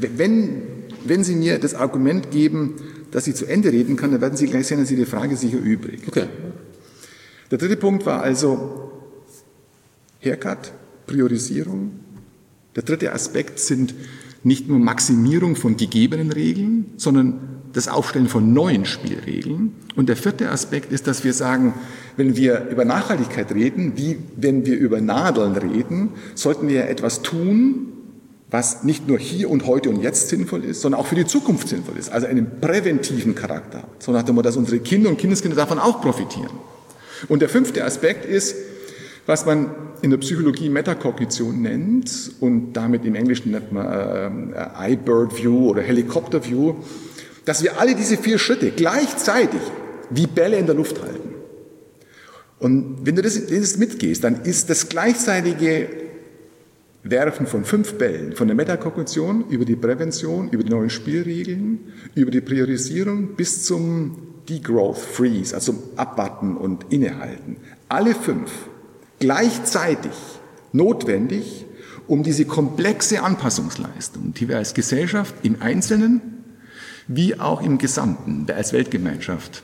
Wenn Sie mir das Argument geben, dass ich zu Ende reden kann, dann werden Sie gleich sehen, dass Ihre Frage sich erübrigt. Okay. Der dritte Punkt war also Haircut, Priorisierung. Der dritte Aspekt sind nicht nur Maximierung von gegebenen Regeln, sondern das Aufstellen von neuen Spielregeln. Und der vierte Aspekt ist, dass wir sagen, wenn wir über Nachhaltigkeit reden, wie wenn wir über Nadeln reden, sollten wir etwas tun, was nicht nur hier und heute und jetzt sinnvoll ist, sondern auch für die Zukunft sinnvoll ist. Also einen präventiven Charakter hat. So nach dem Motto, dass unsere Kinder und Kindeskinder davon auch profitieren. Und der fünfte Aspekt ist, was man in der Psychologie Metakognition nennt und damit im Englischen nennt man Eye-Bird View oder Helicopter View, dass wir alle diese 4 Schritte gleichzeitig wie Bälle in der Luft halten. Und wenn du das mitgehst, dann ist das gleichzeitige Werfen von 5 Bällen, von der Metakognition über die Prävention, über die neuen Spielregeln, über die Priorisierung bis zum Degrowth, Freeze, also Abwarten und Innehalten. Alle 5 gleichzeitig notwendig, um diese komplexe Anpassungsleistung, die wir als Gesellschaft im Einzelnen wie auch im Gesamten, als Weltgemeinschaft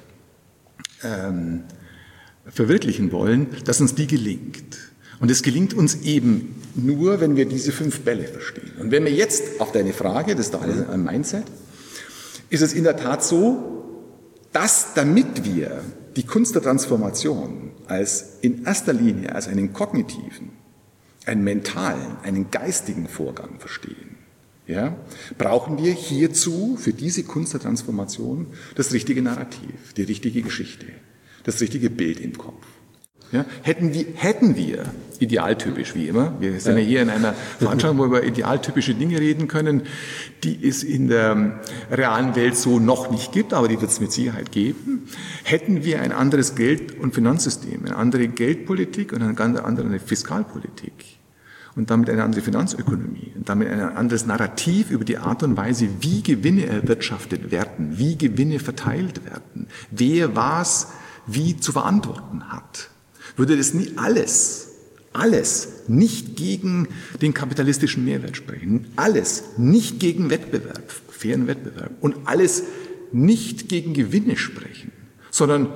verwirklichen wollen, dass uns die gelingt. Und es gelingt uns eben nur, wenn wir diese 5 Bälle verstehen. Und wenn wir jetzt auf deine Frage, das ist doch alles ein Mindset, ist es in der Tat so, dass damit wir die Kunst der Transformation als in erster Linie als einen kognitiven, einen mentalen, einen geistigen Vorgang verstehen, ja, brauchen wir hierzu, für diese Kunst der Transformation, das richtige Narrativ, die richtige Geschichte, das richtige Bild im Kopf. Ja, hätten wir, idealtypisch wie immer, wir sind ja hier in einer Veranstaltung, wo wir über idealtypische Dinge reden können, die es in der realen Welt so noch nicht gibt, aber die wird es mit Sicherheit geben, hätten wir ein anderes Geld- und Finanzsystem, eine andere Geldpolitik und eine ganz andere Fiskalpolitik und damit eine andere Finanzökonomie und damit ein anderes Narrativ über die Art und Weise, wie Gewinne erwirtschaftet werden, wie Gewinne verteilt werden, wer was wie zu verantworten hat. Würde das nie alles nicht gegen den kapitalistischen Mehrwert sprechen, alles nicht gegen Wettbewerb, fairen Wettbewerb und alles nicht gegen Gewinne sprechen, sondern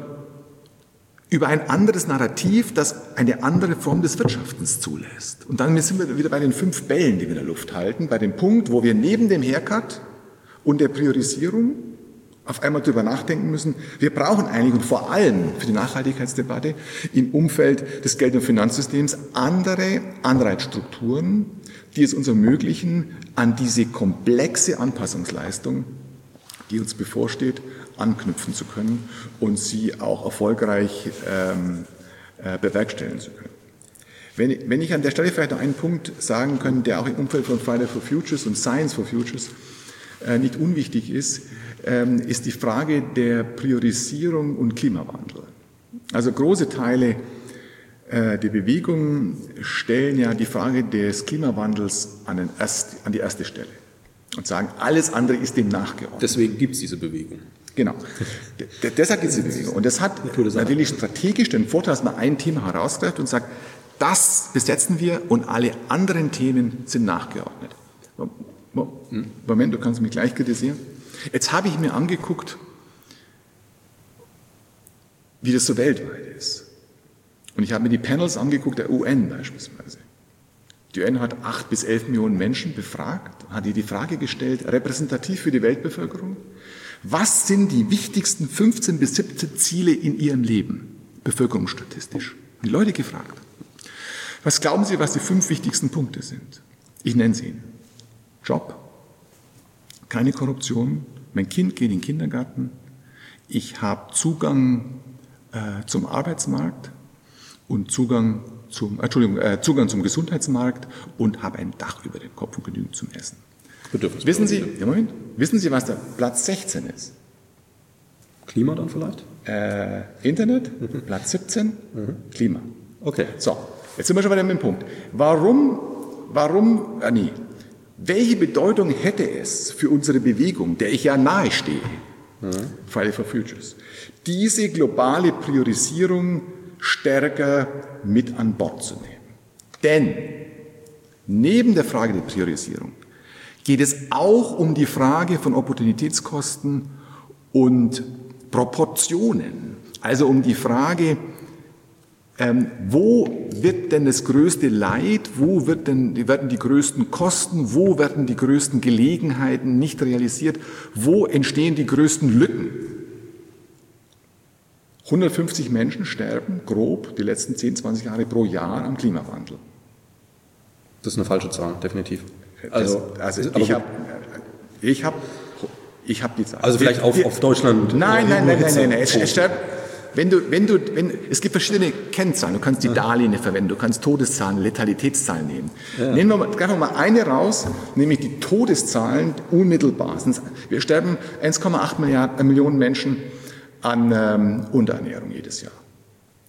über ein anderes Narrativ, das eine andere Form des Wirtschaftens zulässt. Und dann sind wir wieder bei den 5 Bällen, die wir in der Luft halten, bei dem Punkt, wo wir neben dem Haircut und der Priorisierung auf einmal darüber nachdenken müssen, wir brauchen eigentlich und vor allem für die Nachhaltigkeitsdebatte im Umfeld des Geld- und Finanzsystems andere Anreizstrukturen, die es uns ermöglichen, an diese komplexe Anpassungsleistung, die uns bevorsteht, anknüpfen zu können und sie auch erfolgreich bewerkstelligen zu können. Wenn ich an der Stelle vielleicht noch einen Punkt sagen kann, der auch im Umfeld von Friday for Futures und Science for Futures nicht unwichtig ist die Frage der Priorisierung und Klimawandel. Also große Teile der Bewegung stellen ja die Frage des Klimawandels an die erste Stelle und sagen, alles andere ist dem nachgeordnet. Deswegen gibt es diese Bewegung. Genau. Deshalb gibt es diese Bewegung. Und das hat natürlich strategisch den Vorteil, dass man ein Thema herausgreift und sagt, das besetzen wir und alle anderen Themen sind nachgeordnet. Moment, du kannst mich gleich kritisieren. Jetzt habe ich mir angeguckt, wie das so weltweit ist. Und ich habe mir die Panels angeguckt, der UN beispielsweise. Die UN hat 8 bis 11 Millionen Menschen befragt, hat ihr die Frage gestellt, repräsentativ für die Weltbevölkerung, was sind die wichtigsten 15 bis 17 Ziele in ihrem Leben, bevölkerungsstatistisch? Die Leute gefragt. Was glauben Sie, was die 5 wichtigsten Punkte sind? Ich nenne sie Ihnen. Job, keine Korruption, mein Kind geht in den Kindergarten, ich habe Zugang zum Arbeitsmarkt und Zugang zum Gesundheitsmarkt und habe ein Dach über dem Kopf und genügend zum Essen. Wissen Sie, was der Platz 16 ist? Klima dann vielleicht? Internet, Platz 17, Klima. Okay. So, jetzt sind wir schon bei dem Punkt. Welche Bedeutung hätte es für unsere Bewegung, der ich ja nahe stehe, Friday for Futures, diese globale Priorisierung stärker mit an Bord zu nehmen? Denn neben der Frage der Priorisierung geht es auch um die Frage von Opportunitätskosten und Proportionen. Also um die Frage, wo wird denn das größte Leid, wo werden die größten Kosten, wo werden die größten Gelegenheiten nicht realisiert, wo entstehen die größten Lücken? 150 Menschen sterben grob die letzten 10, 20 Jahre pro Jahr am Klimawandel. Das ist eine falsche Zahl, definitiv. Ich habe die Zahl. Also vielleicht auf Deutschland. Nein. Es gibt verschiedene Kennzahlen. Du kannst die Darlehen verwenden, du kannst Todeszahlen, Letalitätszahlen nehmen. Ja. Nehmen wir greifen wir mal eine raus, nämlich die Todeszahlen unmittelbar. Wir sterben 1,8 Millionen Menschen an Unterernährung jedes Jahr.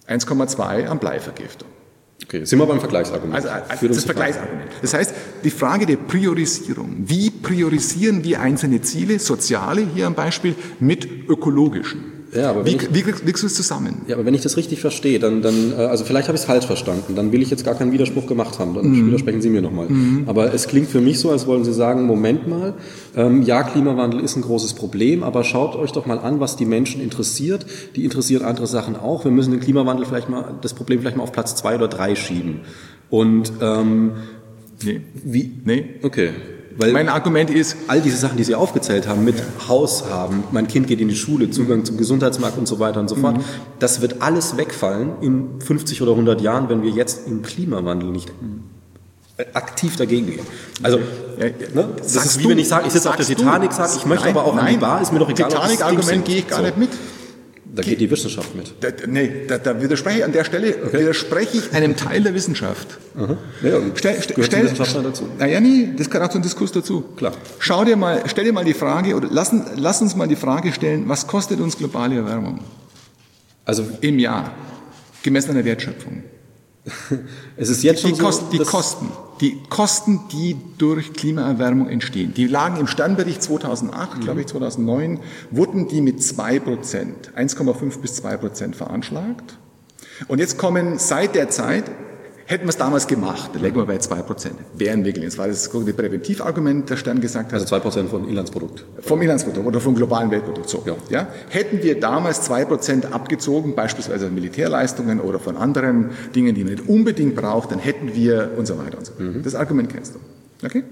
1,2 an Bleivergiftung. Okay, sind wir beim Vergleichsargument. Also das Vergleichsargument. Das heißt, die Frage der Priorisierung. Wie priorisieren wir einzelne Ziele, soziale hier am Beispiel, mit ökologischen? Ja, aber wie kriegst du es zusammen? Ja, aber wenn ich das richtig verstehe, dann also vielleicht habe ich es falsch verstanden, dann will ich jetzt gar keinen Widerspruch gemacht haben, dann widersprechen Sie mir nochmal. Aber es klingt für mich so, als wollen Sie sagen, Moment mal, ja, Klimawandel ist ein großes Problem, aber schaut euch doch mal an, was die Menschen interessiert. Die interessieren andere Sachen auch. Wir müssen den Klimawandel das Problem vielleicht mal auf Platz 2 oder 3 schieben. Und Nee. wie? Nee. Okay. Weil mein Argument ist, all diese Sachen, die Sie aufgezählt haben, mit Haus haben, mein Kind geht in die Schule, Zugang zum Gesundheitsmarkt und so weiter und so fort, das wird alles wegfallen in 50 oder 100 Jahren, wenn wir jetzt im Klimawandel nicht aktiv dagegen gehen. Also, ne, das ist wie wenn ich sage, ich sitze auf der Titanic, sage, ich möchte aber auch an die Bar, ist mir doch egal. Titanic-Argument gehe ich gar nicht mit. Da geht die Wissenschaft mit. Da widerspreche ich an der Stelle, widerspreche ich einem Teil der Wissenschaft. Ja, gehört die Wissenschaftler dazu? Naja, nee, das gehört auch zum Diskurs dazu. Klar. Stell dir mal die Frage, oder lass uns mal die Frage stellen, was kostet uns globale Erwärmung? Also im Jahr, gemessen an der Wertschöpfung. Es ist jetzt schon die Kosten, die durch Klimaerwärmung entstehen, die lagen im Sternbericht 2008, glaube ich 2009, wurden die mit 2%, 1,5 bis 2% veranschlagt. Und jetzt kommen seit der Zeit, hätten wir es damals gemacht, dann lägen wir bei 2%. Wären wir gelingen. Das war das Präventivargument, das Stern gesagt hat. Also 2% vom Inlandsprodukt. Vom Inlandsprodukt oder vom globalen Weltprodukt. So. Ja. Hätten wir damals 2% abgezogen, beispielsweise Militärleistungen oder von anderen Dingen, die man nicht unbedingt braucht, dann hätten wir und so weiter und so fort. Das Argument kennst du. Okay?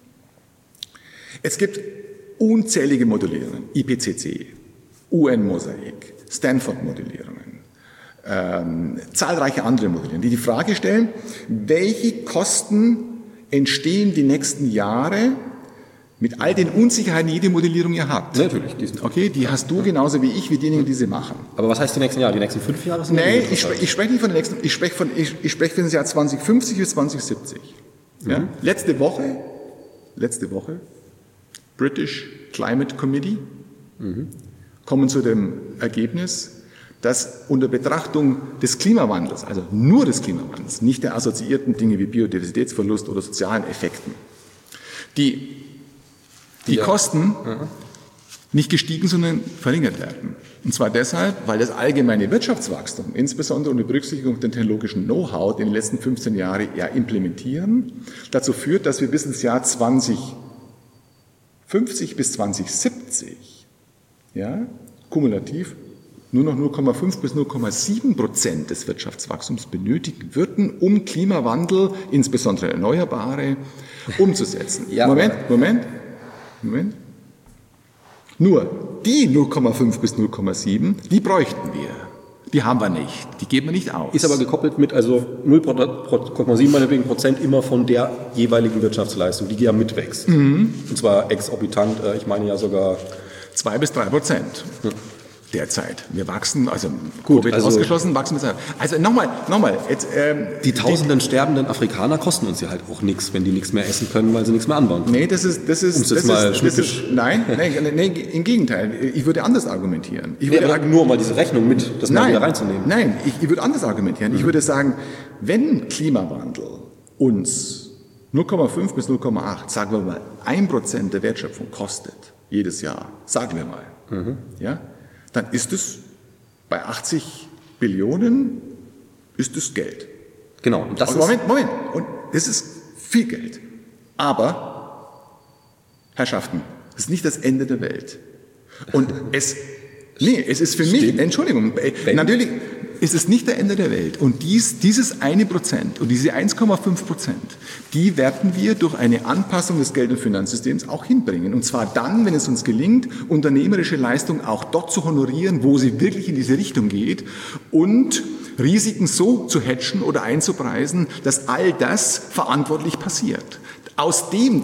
Es gibt unzählige Modellierungen. IPCC, UN-Mosaik, Stanford-Modellierungen. Zahlreiche andere Modelle, die Frage stellen, welche Kosten entstehen die nächsten Jahre mit all den Unsicherheiten, die jede Modellierung ja hat. Natürlich. Okay, die hast du genauso wie ich, wie diejenigen, die sie machen. Aber was heißt die nächsten Jahre? Die nächsten 5 Jahre? Nee, ich spreche nicht von den nächsten, ich spreche von das Jahr 2050 bis 2070. Ja? Letzte Woche, British Climate Committee, kommen zu dem Ergebnis, dass unter Betrachtung des Klimawandels, also nur des Klimawandels, nicht der assoziierten Dinge wie Biodiversitätsverlust oder sozialen Effekten, die Kosten nicht gestiegen, sondern verringert werden. Und zwar deshalb, weil das allgemeine Wirtschaftswachstum, insbesondere unter Berücksichtigung der technologischen Know-how, den die letzten 15 Jahre implementieren, dazu führt, dass wir bis ins Jahr 2050 bis 2070 kumulativ nur noch 0,5 bis 0,7% des Wirtschaftswachstums benötigen würden, um Klimawandel, insbesondere Erneuerbare, umzusetzen. Ja, Moment. Nur die 0,5 bis 0,7, die bräuchten wir. Die haben wir nicht. Die geben wir nicht aus. Ist aber gekoppelt mit 0,7% immer von der jeweiligen Wirtschaftsleistung, die ja mitwächst. Und zwar exorbitant, ich meine ja sogar 2 bis 3%. Derzeit. Wir wachsen, also Covid ausgeschlossen, wachsen wir. Also nochmal. Jetzt, die tausenden sterbenden Afrikaner kosten uns ja halt auch nichts, wenn die nichts mehr essen können, weil sie nichts mehr anbauen können. Nee, nein, im Gegenteil. Ich würde anders argumentieren. Ich würde sagen, nur mal diese Rechnung mit, das mal wieder reinzunehmen. Nein, ich würde anders argumentieren. Ich würde sagen, wenn Klimawandel uns 0,5 bis 0,8, sagen wir mal, 1% der Wertschöpfung kostet, jedes Jahr, sagen wir mal, dann ist es bei 80 Billionen ist es Geld. Genau. Und Moment. Und das ist viel Geld. Aber, Herrschaften, das ist nicht das Ende der Welt. Und es ist für mich, Entschuldigung, natürlich ist es nicht der Ende der Welt. Und dieses 1% und diese 1,5%, die werden wir durch eine Anpassung des Geld- und Finanzsystems auch hinbringen. Und zwar dann, wenn es uns gelingt, unternehmerische Leistung auch dort zu honorieren, wo sie wirklich in diese Richtung geht und Risiken so zu hatchen oder einzupreisen, dass all das verantwortlich passiert. Aus diesem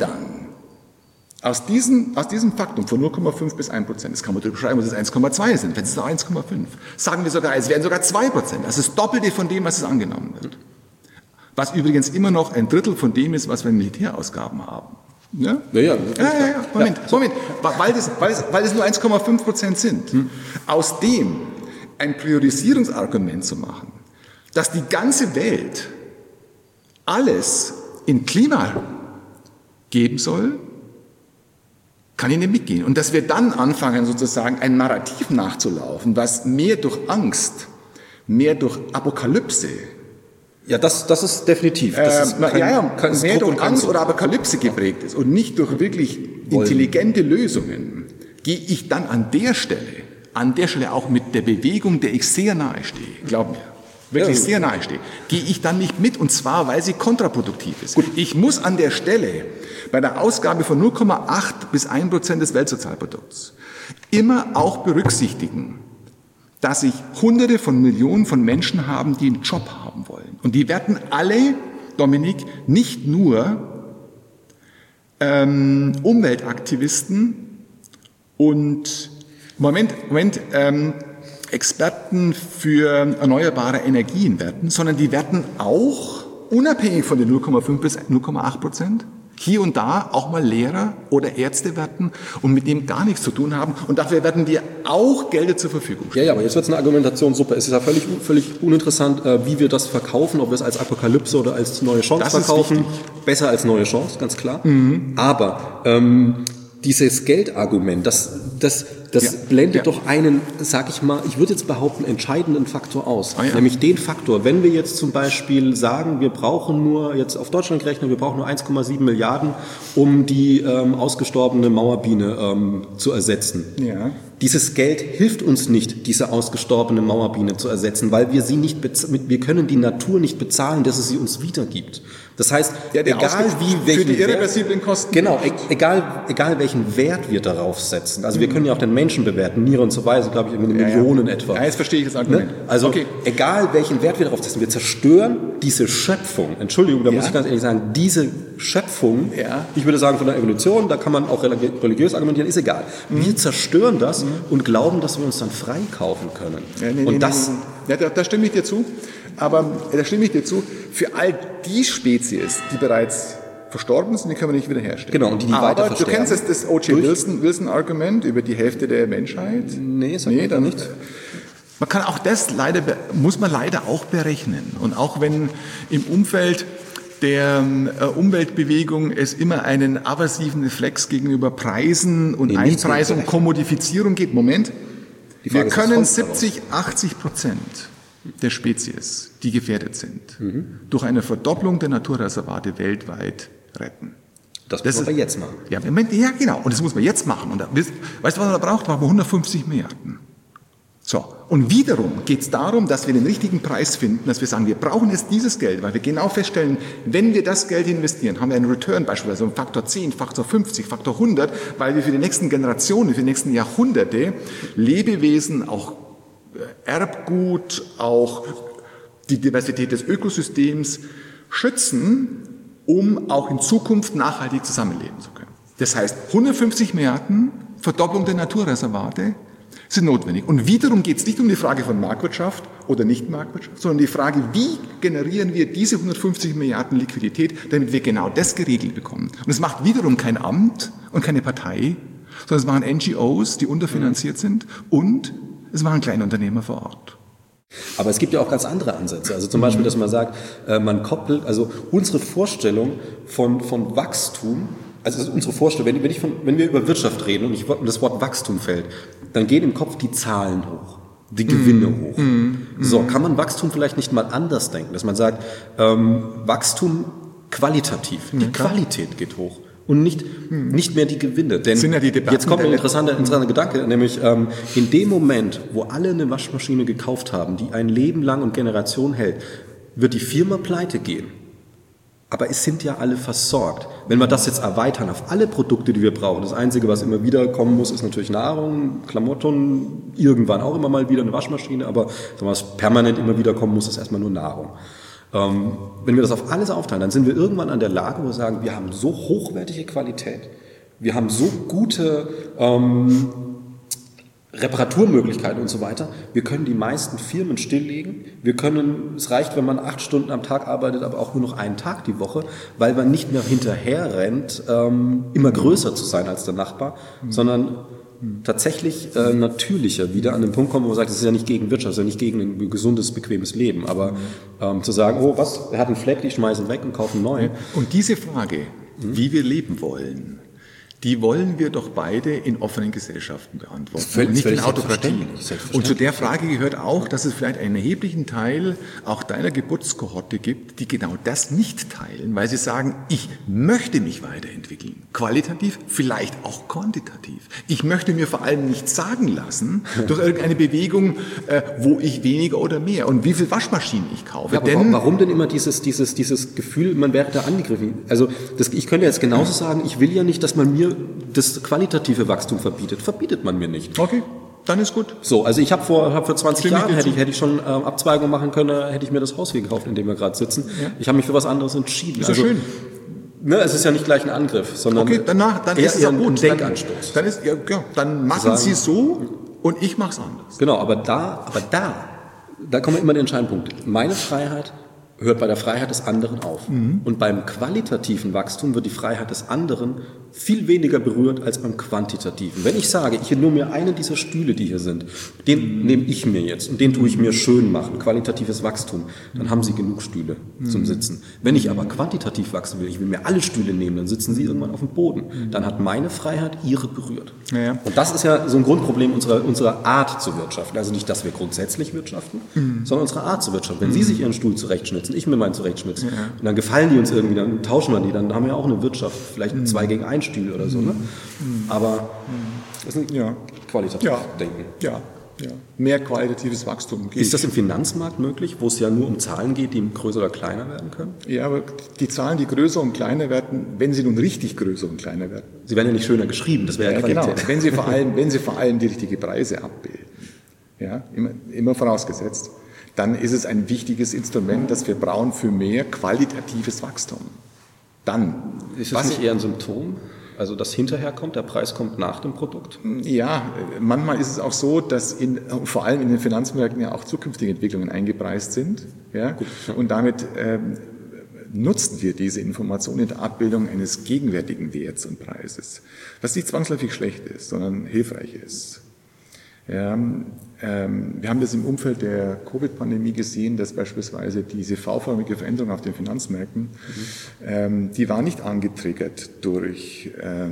Faktum von 0,5 bis 1%, das kann man beschreiben, dass es 1,2 sind, wenn es noch 1,5, sagen wir sogar, es wären sogar 2%, das ist das Doppelte von dem, was es angenommen wird. Was übrigens immer noch ein Drittel von dem ist, was wir in Militärausgaben haben. Ja? Moment, weil es nur 1,5% sind. Aus dem ein Priorisierungsargument zu machen, dass die ganze Welt alles in Klima geben soll, kann ich nicht mitgehen. Und dass wir dann anfangen, sozusagen ein Narrativ nachzulaufen, was mehr durch Angst, mehr durch Apokalypse, ja, das ist definitiv. Das ist mehr durch Angst oder Apokalypse geprägt ist und nicht durch wirklich intelligente Lösungen, gehe ich dann an der Stelle auch mit der Bewegung, der ich sehr nahe stehe, glaub mir, wirklich sehr nahe stehe, gehe ich dann nicht mit, und zwar, weil sie kontraproduktiv ist. Gut. Ich muss an der Stelle bei der Ausgabe von 0,8 bis 1% des Weltsozialprodukts immer auch berücksichtigen, dass ich Hunderte von Millionen von Menschen haben, die einen Job haben wollen. Und die werden alle, Dominik, nicht nur Umweltaktivisten und Experten für erneuerbare Energien werden, sondern die werden auch, unabhängig von den 0,5 bis 0,8%, hier und da auch mal Lehrer oder Ärzte werden und mit dem gar nichts zu tun haben. Und dafür werden wir auch Gelder zur Verfügung stellen. Ja, aber jetzt wird es eine Argumentation super. Es ist ja völlig uninteressant, wie wir das verkaufen, ob wir es als Apokalypse oder als neue Chance verkaufen. Besser als neue Chance, ganz klar. Mhm. Aber dieses Geldargument, das blendet doch einen, sag ich mal, ich würde jetzt behaupten, entscheidenden Faktor aus. Nämlich den Faktor, wenn wir jetzt zum Beispiel sagen, wir brauchen nur, jetzt auf Deutschland gerechnet, wir brauchen nur 1,7 Milliarden, um die ausgestorbene Mauerbiene zu ersetzen. Ja. Dieses Geld hilft uns nicht, diese ausgestorbene Mauerbiene zu ersetzen, weil wir sie nicht wir können die Natur nicht bezahlen, dass es sie uns wiedergibt. Das heißt, egal welchen Wert wir darauf setzen, also wir können ja auch den Menschen bewerten, Niere und so weiter, glaube ich, irgendwie Millionen etwa. Ja, jetzt verstehe ich das Argument. Ne? Also egal welchen Wert wir darauf setzen, wir zerstören diese Schöpfung. Entschuldigung, da muss ich ganz ehrlich sagen, diese Schöpfung, ich würde sagen von der Evolution, da kann man auch religiös argumentieren, ist egal. Wir zerstören das und glauben, dass wir uns dann freikaufen können. Da stimme ich dir zu. Aber da stimme ich dir zu, für all die Spezies, die bereits verstorben sind, die können wir nicht wiederherstellen. Genau, und die weiter versterben. Du kennst das O.J. Wilson-Argument über die Hälfte der Menschheit? Nee, da nicht. Man kann auch das muss man leider auch berechnen. Und auch wenn im Umfeld der Umweltbewegung es immer einen aversiven Reflex gegenüber Preisen und Einpreisung, Kommodifizierung gibt. Moment, wir können 70-80% der Spezies, die gefährdet sind, durch eine Verdopplung der Naturreservate weltweit retten. Das müssen wir jetzt machen. Ja, genau. Und das muss man jetzt machen. Und weißt du, was man da braucht? Brauchen wir 150 Milliarden. So. Und wiederum geht es darum, dass wir den richtigen Preis finden, dass wir sagen, wir brauchen jetzt dieses Geld, weil wir genau feststellen, wenn wir das Geld investieren, haben wir einen Return, beispielsweise um Faktor 10, Faktor 50, Faktor 100, weil wir für die nächsten Generationen, für die nächsten Jahrhunderte Lebewesen, auch Erbgut, auch die Diversität des Ökosystems schützen, um auch in Zukunft nachhaltig zusammenleben zu können. Das heißt, 150 Milliarden Verdopplung der Naturreservate sind notwendig. Und wiederum geht es nicht um die Frage von Marktwirtschaft oder Nicht-Marktwirtschaft, sondern die Frage, wie generieren wir diese 150 Milliarden Liquidität, damit wir genau das geregelt bekommen. Und es macht wiederum kein Amt und keine Partei, sondern es machen NGOs, die unterfinanziert sind, und es machen Kleinunternehmer vor Ort. Aber es gibt ja auch ganz andere Ansätze. Also zum Beispiel, dass man sagt, man koppelt, also unsere Vorstellung von Wachstum, also unsere Vorstellung, wenn wir über Wirtschaft reden und das Wort Wachstum fällt, dann gehen im Kopf die Zahlen hoch, die Gewinne hoch. So, kann man Wachstum vielleicht nicht mal anders denken, dass man sagt, Wachstum qualitativ, die Qualität geht hoch. Und nicht mehr die Gewinne. Denn jetzt kommt ein interessanter Gedanke, nämlich in dem Moment, wo alle eine Waschmaschine gekauft haben, die ein Leben lang und Generationen hält, wird die Firma pleite gehen. Aber es sind ja alle versorgt. Wenn wir das jetzt erweitern auf alle Produkte, die wir brauchen, das Einzige, was immer wieder kommen muss, ist natürlich Nahrung, Klamotten, irgendwann auch immer mal wieder eine Waschmaschine, aber was permanent immer wieder kommen muss, ist erstmal nur Nahrung. Wenn wir das auf alles aufteilen, dann sind wir irgendwann an der Lage, wo wir sagen, wir haben so hochwertige Qualität, wir haben so gute Reparaturmöglichkeiten und so weiter, wir können die meisten Firmen stilllegen, es reicht, wenn man 8 Stunden am Tag arbeitet, aber auch nur noch einen Tag die Woche, weil man nicht mehr hinterher rennt, immer größer zu sein als der Nachbar, sondern tatsächlich natürlicher wieder an den Punkt kommen, wo man sagt, das ist ja nicht gegen Wirtschaft, das ist ja nicht gegen ein gesundes, bequemes Leben. Aber zu sagen, oh was, er hat einen Fleck, ich schmeiße ihn weg und kaufe einen neuen. Und diese Frage, wie wir leben wollen, die wollen wir doch beide in offenen Gesellschaften beantworten, und nicht in Autokratien. Und zu der Frage gehört auch, dass es vielleicht einen erheblichen Teil auch deiner Geburtskohorte gibt, die genau das nicht teilen, weil sie sagen, ich möchte mich weiterentwickeln. Qualitativ, vielleicht auch quantitativ. Ich möchte mir vor allem nichts sagen lassen durch irgendeine Bewegung, wo ich weniger oder mehr und wie viel Waschmaschinen ich kaufe. Ja, aber warum denn immer dieses Gefühl, man wäre da angegriffen? Also ich könnte jetzt genauso sagen, ich will ja nicht, dass man mir das qualitative Wachstum verbietet. Verbietet man mir nicht. Okay, dann ist gut. So, also ich habe vor 20 Jahren, hätte ich schon Abzweigung machen können, hätte ich mir das Haus hier gekauft, in dem wir gerade sitzen. Ja. Ich habe mich für was anderes entschieden. Ist ja schön. Ne, es ist ja nicht gleich ein Angriff, sondern okay, dann ist es auch gut. Ein Denkanstoß. Dann machen Sie es so und ich mache es anders. Genau, aber da kommen wir immer an den entscheidenden Punkt. Meine Freiheit hört bei der Freiheit des anderen auf. Und beim qualitativen Wachstum wird die Freiheit des anderen viel weniger berührt als beim quantitativen. Wenn ich sage, ich nehme mir einen dieser Stühle, die hier sind, den nehme ich mir jetzt und den tue ich mir schön machen, qualitatives Wachstum, dann haben Sie genug Stühle zum Sitzen. Wenn ich aber quantitativ wachsen will, ich will mir alle Stühle nehmen, dann sitzen Sie irgendwann auf dem Boden. Dann hat meine Freiheit Ihre berührt. Ja. Und das ist ja so ein Grundproblem unserer Art zu wirtschaften. Also nicht, dass wir grundsätzlich wirtschaften, sondern unsere Art zu wirtschaften. Wenn Sie sich Ihren Stuhl zurechtschnitzen, ich mir meinen zurechtschnitzen, und dann gefallen die uns irgendwie, dann tauschen wir die, dann haben wir auch eine Wirtschaft, vielleicht 2 gegen 1 Stühle oder so. Ne? Aber das ist ein qualitatives Denken. Ja. Mehr qualitatives Wachstum. Ist das im Finanzmarkt möglich, wo es ja nur um Zahlen geht, die größer oder kleiner werden können? Ja, aber die Zahlen, die größer und kleiner werden, wenn sie nun richtig größer und kleiner werden. Sie werden ja nicht schöner geschrieben, das wäre ja Qualität. Genau, wenn sie vor allem die richtigen Preise abbilden, ja, immer vorausgesetzt, dann ist es ein wichtiges Instrument, das wir brauchen für mehr qualitatives Wachstum. Dann. Ist das nicht eher ein Symptom? Also das hinterher kommt, der Preis kommt nach dem Produkt? Ja, manchmal ist es auch so, dass vor allem in den Finanzmärkten ja auch zukünftige Entwicklungen eingepreist sind. Ja? Gut. Und damit nutzen wir diese Information in der Abbildung eines gegenwärtigen Werts und Preises, was nicht zwangsläufig schlecht ist, sondern hilfreich ist. Ja, wir haben das im Umfeld der Covid-Pandemie gesehen, dass beispielsweise diese V-förmige Veränderung auf den Finanzmärkten, die war nicht angetriggert durch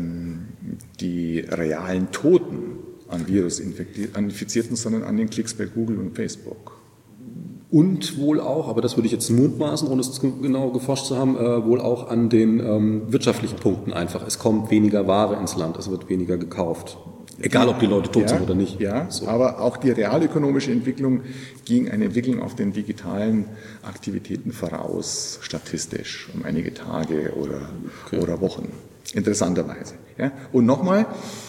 die realen Toten an Virus-Infizierten, sondern an den Klicks bei Google und Facebook. Und wohl auch, aber das würde ich jetzt mutmaßen, ohne es genau geforscht zu haben, wohl auch an den wirtschaftlichen Punkten einfach. Es kommt weniger Ware ins Land, es wird weniger gekauft. Egal, ob die Leute tot sind oder nicht. Ja, so. Aber auch die realökonomische Entwicklung ging eine Entwicklung auf den digitalen Aktivitäten voraus, statistisch, um einige Tage oder Wochen. Interessanterweise. Ja. Und nochmal,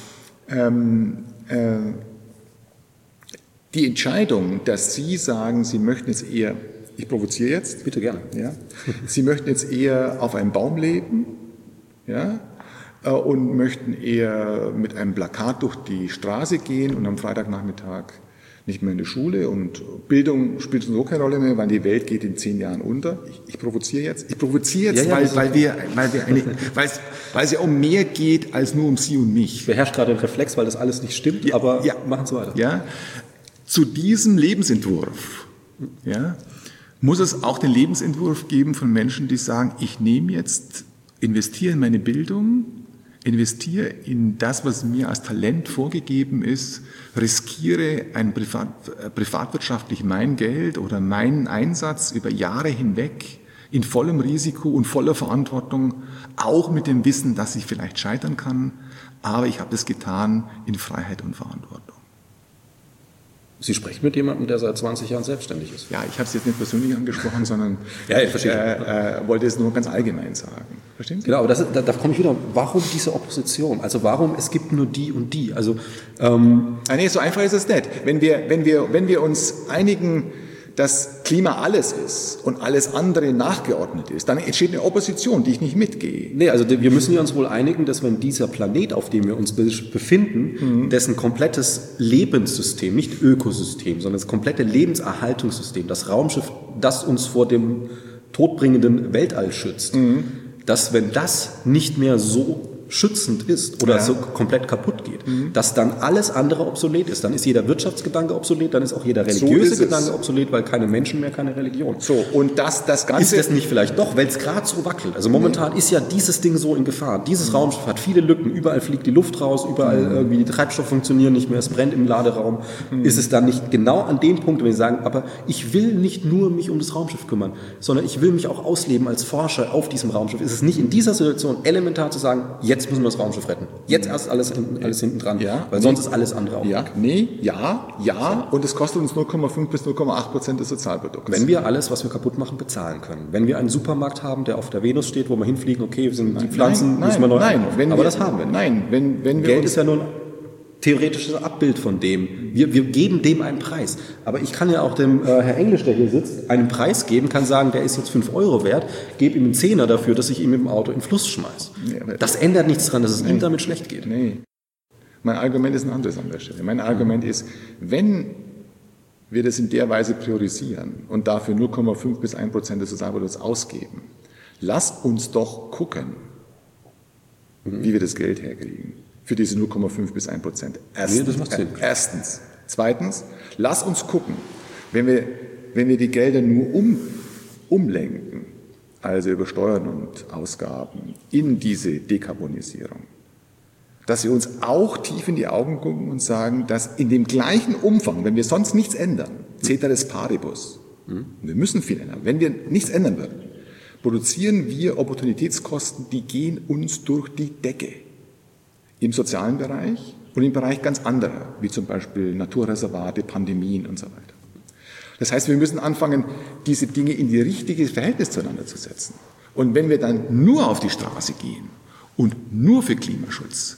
die Entscheidung, dass Sie sagen, Sie möchten jetzt eher, ich provoziere jetzt. Bitte gerne. Ja, Sie möchten jetzt eher auf einem Baum leben, ja, und möchten eher mit einem Plakat durch die Straße gehen und am Freitagnachmittag nicht mehr in die Schule und Bildung spielt so keine Rolle mehr, weil die Welt geht in 10 Jahren unter. Ich provoziere jetzt, weil es ja um mehr geht als nur um Sie und mich. Ich beherrsche gerade den Reflex, weil das alles nicht stimmt, aber machen Sie weiter. Ja, zu diesem Lebensentwurf, muss es auch den Lebensentwurf geben von Menschen, die sagen, ich nehme jetzt, investiere in meine Bildung, investiere in das, was mir als Talent vorgegeben ist, riskiere privatwirtschaftlich mein Geld oder meinen Einsatz über Jahre hinweg in vollem Risiko und voller Verantwortung, auch mit dem Wissen, dass ich vielleicht scheitern kann, aber ich habe das getan in Freiheit und Verantwortung. Sie sprechen mit jemandem, der seit 20 Jahren selbstständig ist. Ja, ich habe es jetzt nicht persönlich angesprochen, sondern wollte es nur ganz allgemein sagen. Verstehen Sie? Genau, aber da komme ich wieder. Warum diese Opposition? Also warum es gibt nur die und die? Also nee, so einfach ist es nicht. Wenn wir uns einigen, dass Klima alles ist und alles andere nachgeordnet ist, dann entsteht eine Opposition, die ich nicht mitgehe. Nee, also wir müssen uns wohl einigen, dass wenn dieser Planet, auf dem wir uns befinden, dessen komplettes Lebenssystem, nicht Ökosystem, sondern das komplette Lebenserhaltungssystem, das Raumschiff, das uns vor dem todbringenden Weltall schützt, dass wenn das nicht mehr so schützend ist oder so komplett kaputt geht, dass dann alles andere obsolet ist. Dann ist jeder Wirtschaftsgedanke obsolet, dann ist auch jeder religiöse Gedanke obsolet, weil keine Menschen mehr, keine Religion. So, und das Ganze... Ist das nicht vielleicht doch, weil es gerade so wackelt? Also momentan ist ja dieses Ding so in Gefahr. Dieses Raumschiff hat viele Lücken, überall fliegt die Luft raus, überall irgendwie die Treibstoffe funktionieren nicht mehr, es brennt im Laderaum. Ist es dann nicht genau an dem Punkt, wenn wir sagen, aber ich will nicht nur mich um das Raumschiff kümmern, sondern ich will mich auch ausleben als Forscher auf diesem Raumschiff. Ist es nicht in dieser Situation elementar zu sagen, jetzt müssen wir das Raumschiff retten. Jetzt erst alles hinten dran, weil sonst ist alles andere auch weg. Und es kostet uns 0,5 bis 0,8% des Sozialprodukts. Wenn wir alles, was wir kaputt machen, bezahlen können. Wenn wir einen Supermarkt haben, der auf der Venus steht, wo wir hinfliegen, okay, die Pflanzen müssen wir neu einkaufen. Aber das haben wir nicht. Nein, wenn Geld ist ja nur ein theoretisches Abbild von dem. Wir geben dem einen Preis. Aber ich kann ja auch dem Herr Englisch, der hier sitzt, einen Preis geben, kann sagen, der ist jetzt 5 € wert, gebe ihm einen Zehner dafür, dass ich ihm mit dem Auto in den Fluss schmeiße. Das ändert nichts daran, dass es ihm damit schlecht geht. Nee. Mein Argument ist ein anderes an der Stelle. Mein Argument ist, wenn wir das in der Weise priorisieren und dafür 0,5 bis 1% des Sozialprodukts ausgeben, lasst uns doch gucken, wie wir das Geld herkriegen. Für diese 0,5 bis 1%. Erstens. Zweitens, lass uns gucken, wenn wir die Gelder nur umlenken, also über Steuern und Ausgaben, in diese Dekarbonisierung, dass wir uns auch tief in die Augen gucken und sagen, dass in dem gleichen Umfang, wenn wir sonst nichts ändern, ceteris paribus, wir müssen viel ändern, wenn wir nichts ändern würden, produzieren wir Opportunitätskosten, die gehen uns durch die Decke. Im sozialen Bereich und im Bereich ganz anderer, wie zum Beispiel Naturreservate, Pandemien und so weiter. Das heißt, wir müssen anfangen, diese Dinge in die richtige Verhältnis zueinander zu setzen. Und wenn wir dann nur auf die Straße gehen und nur für Klimaschutz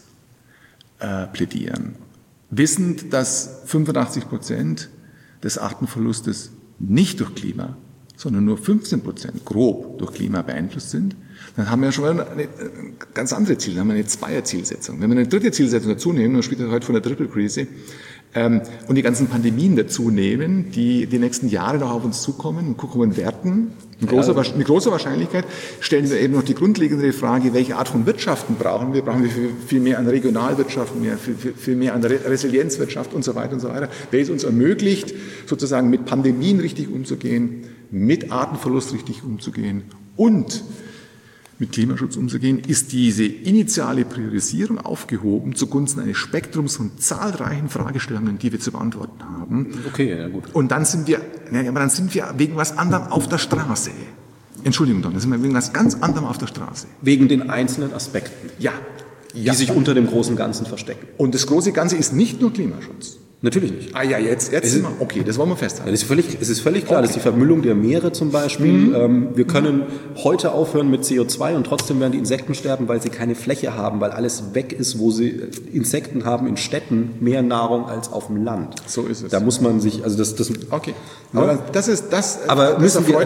plädieren, wissend, dass 85% des Artenverlustes nicht durch Klima, sondern nur 15% grob durch Klima beeinflusst sind, dann haben wir ja schon mal eine ganz andere Ziele, dann haben wir eine Zweier-Zielsetzung. Wenn wir eine dritte Zielsetzung dazu nehmen, man spricht heute von der Triple-Krise, und die ganzen Pandemien dazu nehmen, die die nächsten Jahre noch auf uns zukommen und gucken werden, mit großer Wahrscheinlichkeit stellen wir eben noch die grundlegende Frage, welche Art von Wirtschaften brauchen wir? Brauchen wir viel mehr an Regionalwirtschaft, viel mehr an Resilienzwirtschaft und so weiter, welches uns ermöglicht, sozusagen mit Pandemien richtig umzugehen, mit Artenverlust richtig umzugehen und mit Klimaschutz umzugehen, ist diese initiale Priorisierung aufgehoben zugunsten eines Spektrums von zahlreichen Fragestellungen, die wir zu beantworten haben. Okay, ja gut. Und dann sind wir wegen was anderem auf der Straße. Entschuldigung, dann sind wir wegen was ganz anderem auf der Straße. Wegen den einzelnen Aspekten. Die sich unter dem großen Ganzen verstecken. Und das große Ganze ist nicht nur Klimaschutz. Natürlich nicht. Jetzt sind wir, okay, das wollen wir festhalten. Es ist völlig klar, dass die Vermüllung der Meere zum Beispiel, wir können heute aufhören mit CO2 und trotzdem werden die Insekten sterben, weil sie keine Fläche haben, weil alles weg ist, wo sie Insekten haben in Städten mehr Nahrung als auf dem Land. So ist es. Da muss man sich, also das okay. Aber das ist das. Aber müssen wir,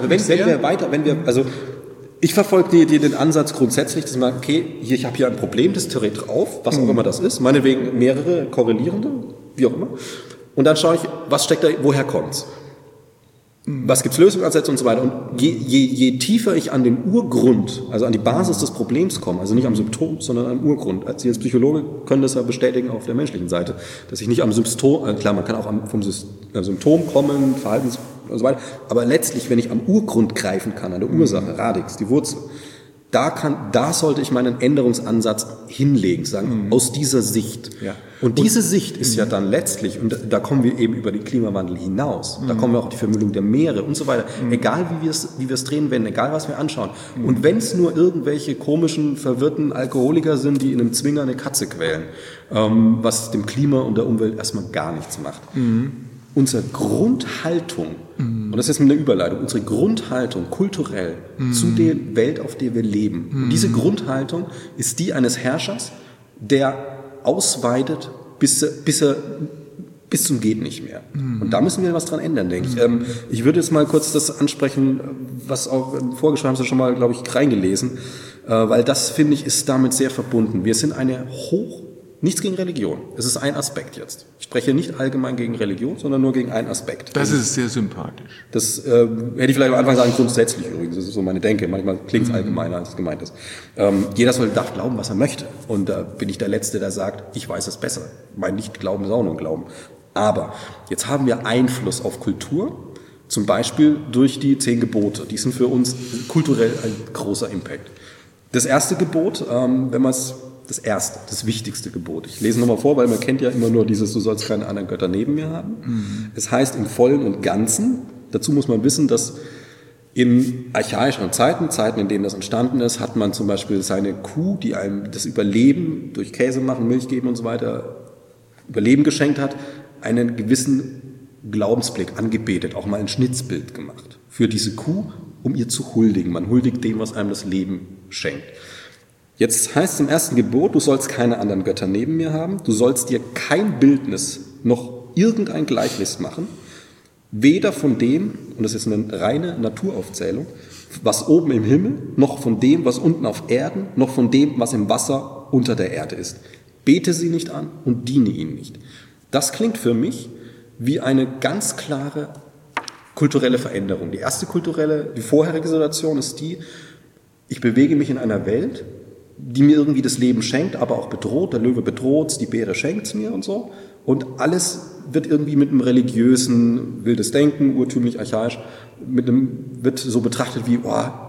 also ich verfolge den Ansatz grundsätzlich, dass man, okay, ich habe hier ein Problem, das tritt drauf, was auch immer das ist, meinetwegen mehrere korrelierende, wie auch immer. Und dann schaue ich, was steckt da, woher kommt's? Was gibt's Lösungsansätze und so weiter. Und je tiefer ich an den Urgrund, also an die Basis des Problems komme, also nicht am Symptom, sondern am Urgrund. Sie als Psychologe können das ja bestätigen auf der menschlichen Seite, dass ich nicht am Symptom, klar, man kann auch vom Symptom kommen, Verhaltens und so weiter, aber letztlich, wenn ich am Urgrund greifen kann, an der Ursache, Radix, die Wurzel, da sollte ich meinen Änderungsansatz hinlegen, sagen, aus dieser Sicht. Ja. Und diese Sicht ist ja dann letztlich, und da kommen wir eben über den Klimawandel hinaus, da kommen wir auch auf die Vermüllung der Meere und so weiter, egal wie wir es drehen wenden, egal was wir anschauen. Und wenn es nur irgendwelche komischen, verwirrten Alkoholiker sind, die in einem Zwinger eine Katze quälen, was dem Klima und der Umwelt erstmal gar nichts macht. Unsere Grundhaltung, und das ist eine Überleitung, unsere Grundhaltung kulturell zu der Welt, auf der wir leben. Und diese Grundhaltung ist die eines Herrschers, der ausweitet bis zum geht nicht mehr. Und da müssen wir was dran ändern, denke ich. Ich würde jetzt mal kurz das ansprechen, was auch im Vorgespräch haben Sie schon mal, glaube ich, reingelesen, weil das, finde ich, ist damit sehr verbunden. Wir sind eine Nichts gegen Religion. Es ist ein Aspekt jetzt. Ich spreche nicht allgemein gegen Religion, sondern nur gegen einen Aspekt. Das ist sehr sympathisch. Das hätte ich vielleicht am Anfang sagen, grundsätzlich übrigens. Das ist so meine Denke. Manchmal klingt es allgemeiner, als es gemeint ist. Jeder darf glauben, was er möchte. Und da bin ich der Letzte, der sagt, ich weiß es besser. Mein Nicht-Glauben ist auch nur ein Glauben. Aber jetzt haben wir Einfluss auf Kultur, zum Beispiel durch die 10 Gebote. Die sind für uns kulturell ein großer Impact. Das erste Gebot, das wichtigste Gebot. Ich lese nochmal vor, weil man kennt ja immer nur dieses, du sollst keine anderen Götter neben mir haben. Es heißt im Vollen und Ganzen, dazu muss man wissen, dass in archaischeren Zeiten, in denen das entstanden ist, hat man zum Beispiel seine Kuh, die einem das Überleben durch Käse machen, Milch geben und so weiter, Überleben geschenkt hat, einen gewissen Glaubensblick angebetet, auch mal ein Schnitzbild gemacht für diese Kuh, um ihr zu huldigen. Man huldigt dem, was einem das Leben schenkt. Jetzt heißt es im ersten Gebot, du sollst keine anderen Götter neben mir haben, du sollst dir kein Bildnis noch irgendein Gleichnis machen, weder von dem, und das ist eine reine Naturaufzählung, was oben im Himmel, noch von dem, was unten auf Erden, noch von dem, was im Wasser unter der Erde ist. Bete sie nicht an und diene ihnen nicht. Das klingt für mich wie eine ganz klare kulturelle Veränderung. Die vorherige Situation ist die, ich bewege mich in einer Welt, die mir irgendwie das Leben schenkt, aber auch bedroht. Der Löwe bedroht, die Beere schenkt es mir und so. Und alles wird irgendwie mit einem religiösen, wildes Denken, urtümlich, archaisch, wird so betrachtet wie,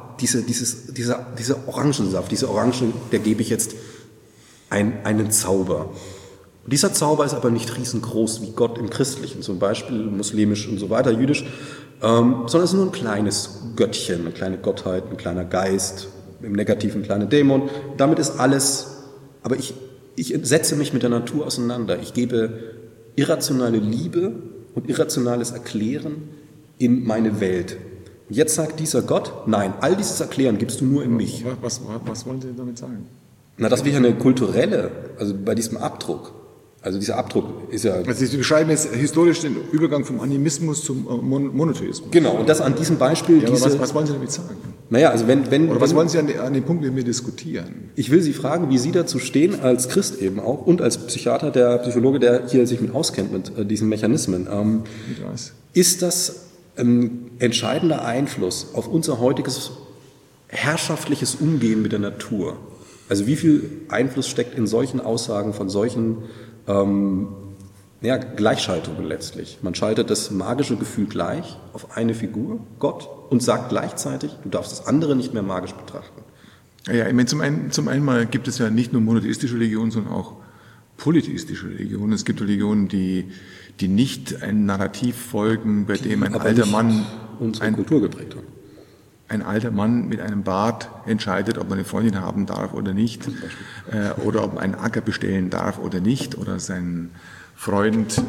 dieser Orangensaft, diese Orange, der gebe ich jetzt einen Zauber. Und dieser Zauber ist aber nicht riesengroß wie Gott im Christlichen, zum Beispiel muslimisch und so weiter, jüdisch, sondern es ist nur ein kleines Göttchen, eine kleine Gottheit, ein kleiner Geist, im Negativen kleine Dämon. Damit ist alles, aber ich setze mich mit der Natur auseinander. Ich gebe irrationale Liebe und irrationales Erklären in meine Welt. Und jetzt sagt dieser Gott, nein, all dieses Erklären gibst du nur in mich. Was wollen Sie damit sagen? Na, das wäre eine kulturelle, also bei diesem Abdruck. Also dieser Abdruck ist ja... Also Sie beschreiben jetzt historisch den Übergang vom Animismus zum Monotheismus. Genau, und das an diesem Beispiel... Ja, was wollen Sie damit sagen? Naja, also Oder was wollen Sie an dem Punkt mit mir diskutieren? Ich will Sie fragen, wie Sie dazu stehen, als Christ eben auch und als Psychiater, der Psychologe, der hier sich mit auskennt, mit diesen Mechanismen. Ist das ein entscheidender Einfluss auf unser heutiges herrschaftliches Umgehen mit der Natur? Also wie viel Einfluss steckt in solchen Aussagen von solchen Gleichschaltungen letztlich? Man schaltet das magische Gefühl gleich auf eine Figur, Gott, und sagt gleichzeitig, du darfst das andere nicht mehr magisch betrachten. Ja, ich meine, zum einen mal gibt es ja nicht nur monotheistische Religionen, sondern auch polytheistische Religionen. Es gibt Religionen, die nicht ein Narrativ folgen, bei dem ein alter Mann unsere Kultur geprägt hat. Ein alter Mann mit einem Bart entscheidet, ob man eine Freundin haben darf oder nicht, oder ob man einen Acker bestellen darf oder nicht, oder sein Freund,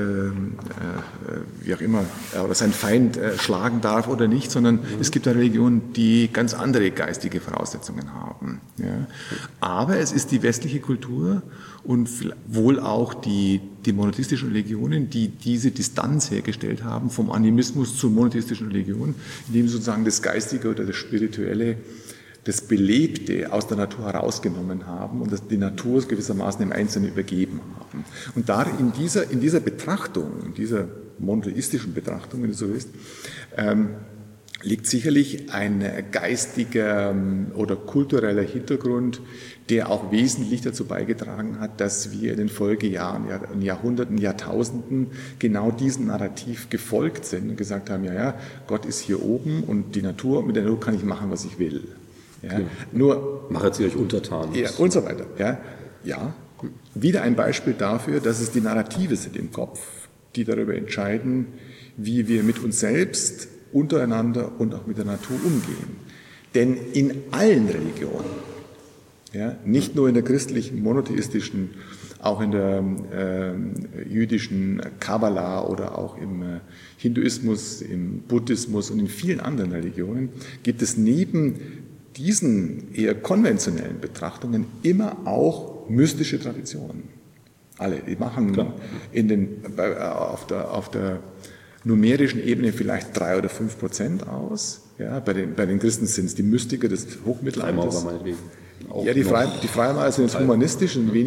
wie auch immer, oder sein Feind schlagen darf oder nicht, sondern es gibt da Religionen, die ganz andere geistige Voraussetzungen haben. Ja. Aber es ist die westliche Kultur und wohl auch die monotheistischen Religionen, die diese Distanz hergestellt haben vom Animismus zur monotheistischen Religion, indem sozusagen das Geistige oder das Spirituelle, das Belebte aus der Natur herausgenommen haben und die Natur gewissermaßen dem Einzelnen übergeben haben. Und da in dieser Betrachtung, in dieser monotheistischen Betrachtung, wenn du so willst, liegt sicherlich ein geistiger oder kultureller Hintergrund, der auch wesentlich dazu beigetragen hat, dass wir in den Folgejahren, in Jahrhunderten, Jahrtausenden genau diesem Narrativ gefolgt sind und gesagt haben, ja, Gott ist hier oben und die Natur, mit der Natur kann ich machen, was ich will. Ja, okay. Nur machet sie euch untertan. Ja, und so weiter. Ja, wieder ein Beispiel dafür, dass es die Narrative sind im Kopf, die darüber entscheiden, wie wir mit uns selbst, untereinander und auch mit der Natur umgehen. Denn in allen Religionen, nicht nur in der christlichen, monotheistischen, auch in der jüdischen Kabbala oder auch im Hinduismus, im Buddhismus und in vielen anderen Religionen, gibt es neben diesen eher konventionellen Betrachtungen immer auch mystische Traditionen. Alle, die machen auf der numerischen Ebene vielleicht 3 oder 5% aus. Ja, bei den Christen sind es die Mystiker des Hochmittelalters. Ja, die Freimaurer sind jetzt humanistisch und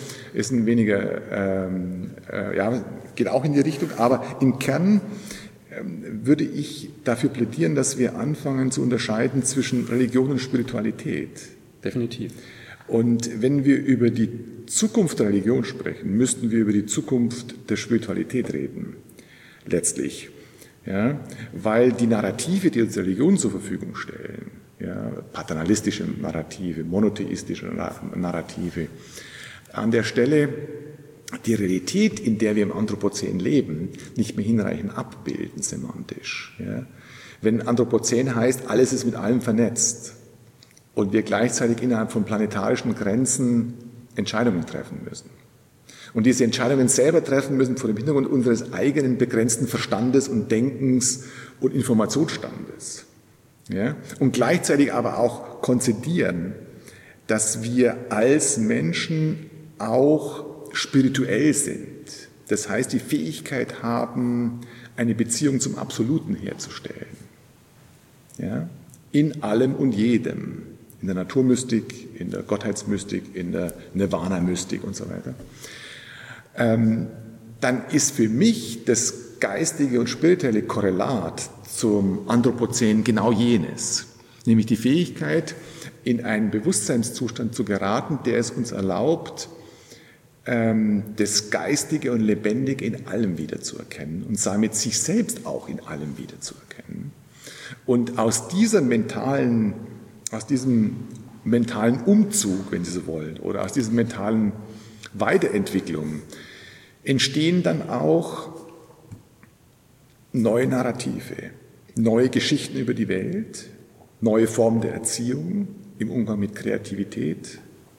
geht auch in die Richtung, aber im Kern würde ich dafür plädieren, dass wir anfangen zu unterscheiden zwischen Religion und Spiritualität. Definitiv. Und wenn wir über die Zukunft der Religion sprechen, müssten wir über die Zukunft der Spiritualität reden, letztlich. Ja, weil die Narrative, die uns Religionen zur Verfügung stellen, ja, paternalistische Narrative, monotheistische Narrative, an der Stelle die Realität, in der wir im Anthropozän leben, nicht mehr hinreichend abbilden, semantisch. Ja. Wenn Anthropozän heißt, alles ist mit allem vernetzt und wir gleichzeitig innerhalb von planetarischen Grenzen Entscheidungen treffen müssen. Und diese Entscheidungen selber treffen müssen vor dem Hintergrund unseres eigenen begrenzten Verstandes und Denkens und Informationsstandes. Ja? Und gleichzeitig aber auch konzidieren, dass wir als Menschen auch spirituell sind. Das heißt, die Fähigkeit haben, eine Beziehung zum Absoluten herzustellen. Ja? In allem und jedem. In der Naturmystik, in der Gottheitsmystik, in der Nirvana-Mystik und so weiter. Dann ist für mich das geistige und spirituelle Korrelat zum Anthropozän genau jenes, nämlich die Fähigkeit, in einen Bewusstseinszustand zu geraten, der es uns erlaubt, das Geistige und Lebendige in allem wiederzuerkennen und damit sich selbst auch in allem wiederzuerkennen. Und aus diesem mentalen Umzug, wenn Sie so wollen, oder aus dieser mentalen Weiterentwicklung entstehen dann auch neue Narrative, neue Geschichten über die Welt, neue Formen der Erziehung im Umgang mit Kreativität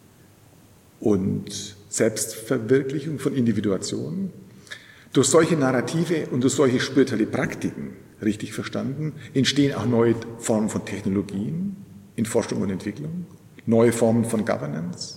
und Selbstverwirklichung von Individuation. Durch solche Narrative und durch solche spirituelle Praktiken, richtig verstanden, entstehen auch neue Formen von Technologien in Forschung und Entwicklung, neue Formen von Governance,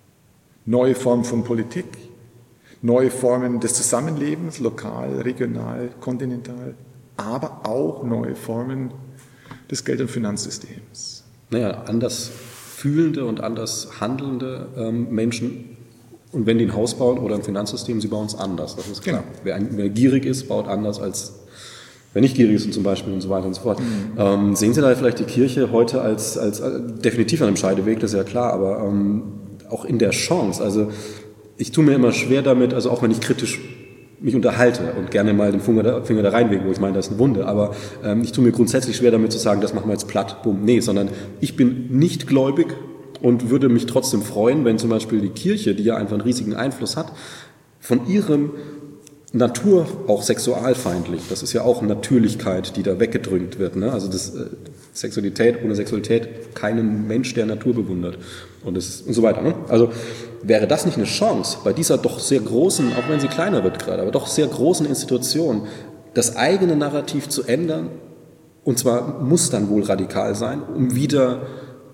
neue Formen von Politik, neue Formen des Zusammenlebens, lokal, regional, kontinental, aber auch neue Formen des Geld- und Finanzsystems. Naja, anders fühlende und anders handelnde Menschen, und wenn die ein Haus bauen oder ein Finanzsystem, sie bauen es anders, das ist klar. Genau. Wer gierig ist, baut anders als wer nicht gierig ist und zum Beispiel und so weiter und so fort. Sehen Sie da vielleicht die Kirche heute als definitiv an einem Scheideweg, das ist ja klar, aber auch in der Chance, also ich tue mir immer schwer damit, also auch wenn ich kritisch mich unterhalte und gerne mal den Finger da reinwege, wo ich meine, das ist eine Wunde, aber ich tue mir grundsätzlich schwer damit zu sagen, das machen wir jetzt platt, bumm, nee, sondern ich bin nicht gläubig und würde mich trotzdem freuen, wenn zum Beispiel die Kirche, die ja einfach einen riesigen Einfluss hat, von ihrem Natur auch sexualfeindlich, das ist ja auch Natürlichkeit, die da weggedrückt wird, ne? Also das Sexualität ohne Sexualität, keinen Mensch, der Natur bewundert und so weiter. Ne? Also wäre das nicht eine Chance, bei dieser doch sehr großen, auch wenn sie kleiner wird gerade, aber doch sehr großen Institution, das eigene Narrativ zu ändern, und zwar muss dann wohl radikal sein, um wieder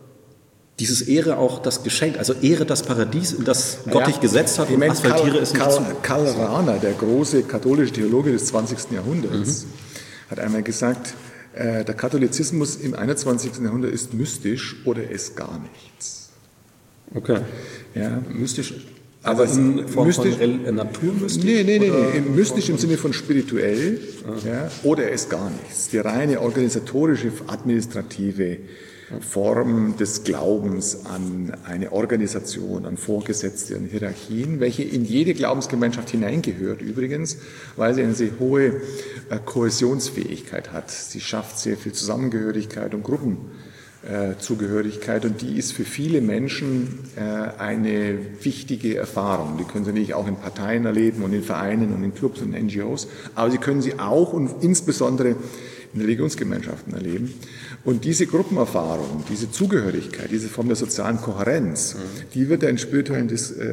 dieses Ehre auch das Geschenk, also Ehre das Paradies, in das Gott dich gesetzt hat und asphaltiere es nicht zu. Karl Rahner, der große katholische Theologe des 20. Jahrhunderts, hat einmal gesagt, der Katholizismus im 21. Jahrhundert ist mystisch oder ist gar nichts. Okay. Ja. Mystisch, aber in Form mystisch, von naturmystisch? Nee. Mystisch im Sinne von spirituell, ja, oder er ist gar nichts. Die reine organisatorische, administrative Form des Glaubens an eine Organisation, an Vorgesetzte, an Hierarchien, welche in jede Glaubensgemeinschaft hineingehört übrigens, weil sie eine sehr hohe Kohäsionsfähigkeit hat. Sie schafft sehr viel Zusammengehörigkeit und Gruppenzugehörigkeit und die ist für viele Menschen eine wichtige Erfahrung. Die können sie nicht auch in Parteien erleben und in Vereinen und in Clubs und NGOs, aber sie können sie auch und insbesondere in Religionsgemeinschaften erleben. Und diese Gruppenerfahrung, diese Zugehörigkeit, diese Form der sozialen Kohärenz, die wird ja in spirituellen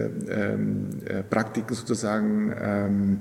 Praktiken sozusagen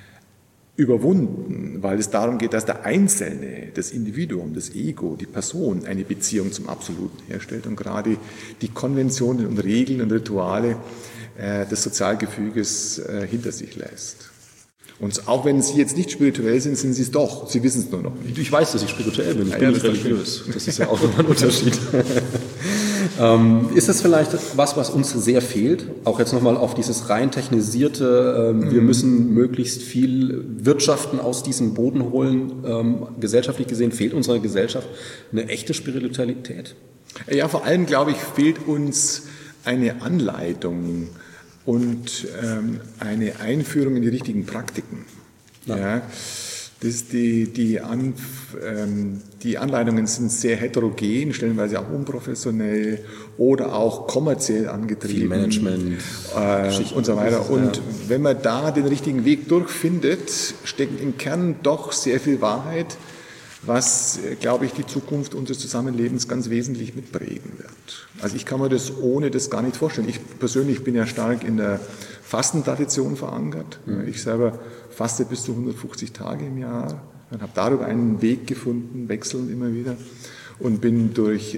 überwunden, weil es darum geht, dass der Einzelne, das Individuum, das Ego, die Person eine Beziehung zum Absoluten herstellt und gerade die Konventionen und Regeln und Rituale des Sozialgefüges hinter sich lässt. Und auch wenn Sie jetzt nicht spirituell sind, sind Sie es doch. Sie wissen es nur noch nicht. Ich weiß, dass ich spirituell bin. Ich bin nicht religiös. Das ist ja auch nochmal ein Unterschied. Ist das vielleicht was uns sehr fehlt? Auch jetzt nochmal auf dieses rein technisierte, wir müssen möglichst viel wirtschaften, aus diesem Boden holen. Gesellschaftlich gesehen fehlt unserer Gesellschaft eine echte Spiritualität? Ja, vor allem, glaube ich, fehlt uns eine Anleitung und eine Einführung in die richtigen Praktiken. Ja. Die Anleitungen sind sehr heterogen, stellenweise auch unprofessionell oder auch kommerziell angetrieben. Viel Management und so weiter. Und wenn man da den richtigen Weg durchfindet, steckt im Kern doch sehr viel Wahrheit, was, glaube ich, die Zukunft unseres Zusammenlebens ganz wesentlich mitprägen wird. Also ich kann mir das ohne das gar nicht vorstellen. Ich persönlich bin ja stark in der Fastentradition verankert. Ich selber faste bis zu 150 Tage im Jahr und habe darüber einen Weg gefunden, wechselnd immer wieder, und bin durch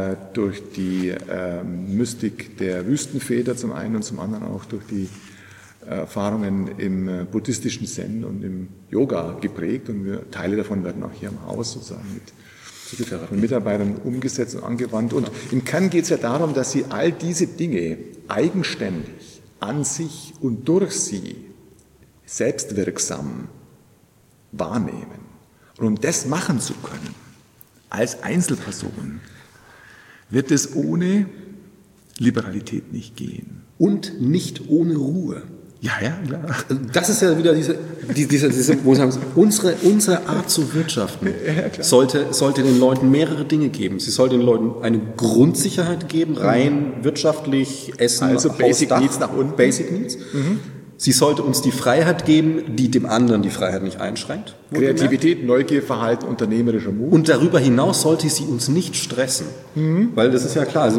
die Mystik der Wüstenväter zum einen und zum anderen auch durch die Erfahrungen im buddhistischen Zen und im Yoga geprägt, und Teile davon werden auch hier im Haus sozusagen mit Mitarbeitern umgesetzt und angewandt. Und im Kern geht es ja darum, dass sie all diese Dinge eigenständig an sich und durch sie selbstwirksam wahrnehmen. Und um das machen zu können, als Einzelperson, wird es ohne Liberalität nicht gehen. Und nicht ohne Ruhe. Ja, klar. Das ist ja wieder diese wo sagen Sie, unsere Art zu wirtschaften sollte den Leuten mehrere Dinge geben. Sie sollte den Leuten eine Grundsicherheit geben, rein wirtschaftlich, Essen, also Basic Haus, Needs nach unten. Basic Needs. Sie sollte uns die Freiheit geben, die dem anderen die Freiheit nicht einschränkt. Kreativität, Neugier, Verhalten, unternehmerischer Mut. Und darüber hinaus sollte sie uns nicht stressen. Weil das ist ja klar.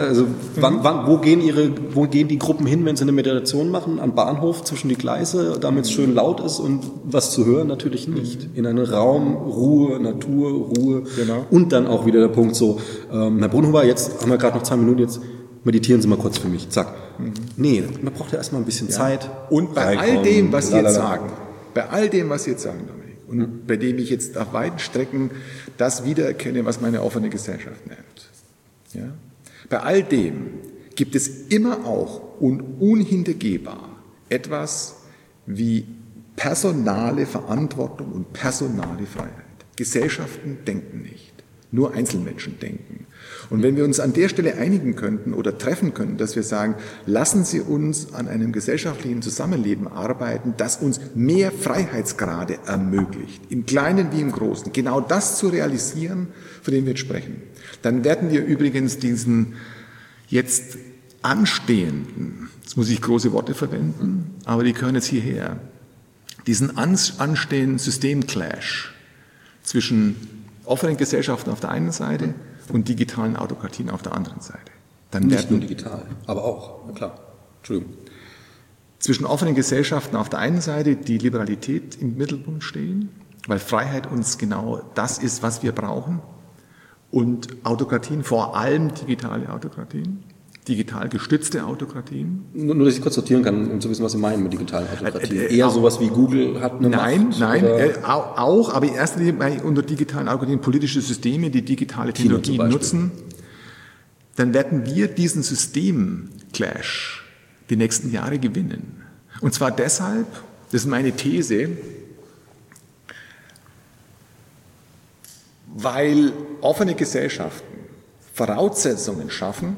Wo gehen die Gruppen hin, wenn sie eine Meditation machen? Am Bahnhof zwischen die Gleise, damit es schön laut ist und was zu hören? Natürlich nicht. In einen Raum, Ruhe, Natur, Ruhe. Genau. Und dann auch wieder der Punkt so, Herr Brunhuber, jetzt haben wir gerade noch 2 Minuten, jetzt meditieren Sie mal kurz für mich. Zack. Nee, man braucht ja erstmal ein bisschen Zeit. Und bei all dem, was Sie jetzt sagen, Dominik, und bei dem ich jetzt auf weiten Strecken das wiedererkenne, was meine offene Gesellschaft nennt. Ja? Bei all dem gibt es immer auch und unhintergehbar etwas wie personale Verantwortung und personale Freiheit. Gesellschaften denken nicht, nur Einzelmenschen denken. Und wenn wir uns an der Stelle einigen könnten oder treffen könnten, dass wir sagen, lassen Sie uns an einem gesellschaftlichen Zusammenleben arbeiten, das uns mehr Freiheitsgrade ermöglicht, im Kleinen wie im Großen, genau das zu realisieren, von dem wir jetzt sprechen, dann werden wir übrigens diesen jetzt anstehenden, jetzt muss ich große Worte verwenden, aber die gehören jetzt hierher, diesen anstehenden Systemclash zwischen offenen Gesellschaften auf der einen Seite und digitalen Autokratien auf der anderen Seite. Dann nicht nur digital, aber auch, na klar. Entschuldigung. Zwischen offenen Gesellschaften auf der einen Seite, die Liberalität im Mittelpunkt stehen, weil Freiheit uns genau das ist, was wir brauchen, und Autokratien, vor allem digitale Autokratien, digital gestützte Autokratien. Nur, dass ich kurz sortieren kann, um zu wissen, was Sie meinen mit digitalen Autokratien. Eher sowas wie Google hat eine Macht? Nein, auch, aber in erster Linie meine ich unter digitalen Autokratien politische Systeme, die digitale Technologien nutzen. Dann werden wir diesen Systemclash die nächsten Jahre gewinnen. Und zwar deshalb, das ist meine These, weil offene Gesellschaften Voraussetzungen schaffen,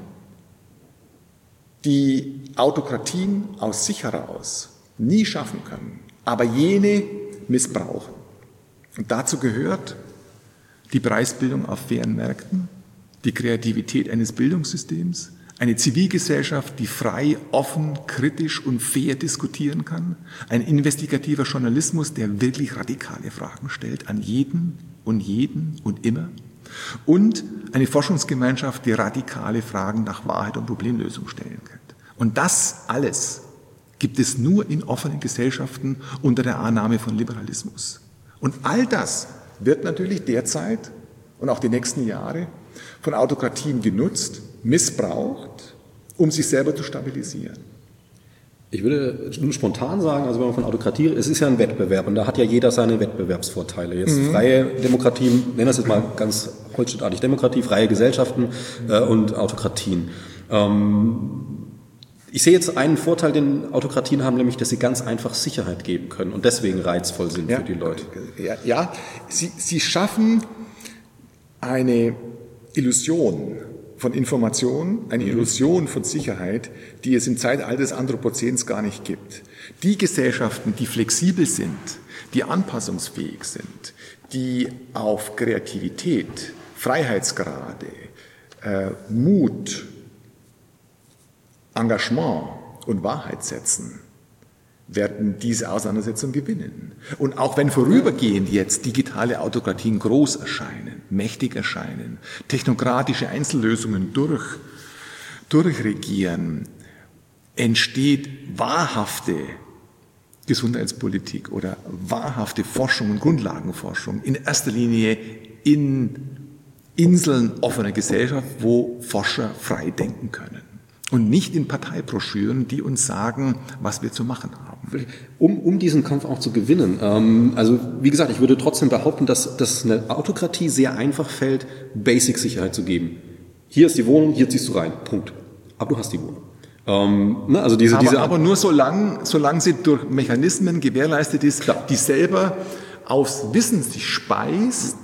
die Autokratien aus sich heraus nie schaffen können, aber jene missbrauchen. Und dazu gehört die Preisbildung auf fairen Märkten, die Kreativität eines Bildungssystems, eine Zivilgesellschaft, die frei, offen, kritisch und fair diskutieren kann, ein investigativer Journalismus, der wirklich radikale Fragen stellt an jeden und immer, und eine Forschungsgemeinschaft, die radikale Fragen nach Wahrheit und Problemlösung stellen kann. Und das alles gibt es nur in offenen Gesellschaften unter der Annahme von Liberalismus. Und all das wird natürlich derzeit und auch die nächsten Jahre von Autokratien genutzt, missbraucht, um sich selber zu stabilisieren. Ich würde nur spontan sagen, also wenn man von Autokratie, es ist ja ein Wettbewerb und da hat ja jeder seine Wettbewerbsvorteile. Jetzt freie Demokratien, nennen das jetzt mal ganz holzschnittartig Demokratie, freie Gesellschaften und Autokratien. Ich sehe jetzt einen Vorteil, den Autokratien haben, nämlich, dass sie ganz einfach Sicherheit geben können und deswegen reizvoll sind für die Leute. Ja, sie schaffen eine Illusion von Information, eine Illusion von Sicherheit, die es im Zeitalter des Anthropozäns gar nicht gibt. Die Gesellschaften, die flexibel sind, die anpassungsfähig sind, die auf Kreativität, Freiheitsgrade, Mut, Engagement und Wahrheit setzen, werden diese Auseinandersetzung gewinnen. Und auch wenn vorübergehend jetzt digitale Autokratien groß erscheinen, mächtig erscheinen, technokratische Einzellösungen durchregieren, entsteht wahrhafte Gesundheitspolitik oder wahrhafte Forschung und Grundlagenforschung in erster Linie in Inseln offener Gesellschaft, wo Forscher frei denken können. Und nicht in Parteibroschüren, die uns sagen, was wir zu machen haben. Um diesen Kampf auch zu gewinnen. Also wie gesagt, ich würde trotzdem behaupten, dass eine Autokratie sehr einfach fällt, Basic-Sicherheit zu geben. Hier ist die Wohnung, hier ziehst du rein. Punkt. Aber du hast die Wohnung. Also aber nur solange sie durch Mechanismen gewährleistet ist, klar, die selber aus Wissen sich speist,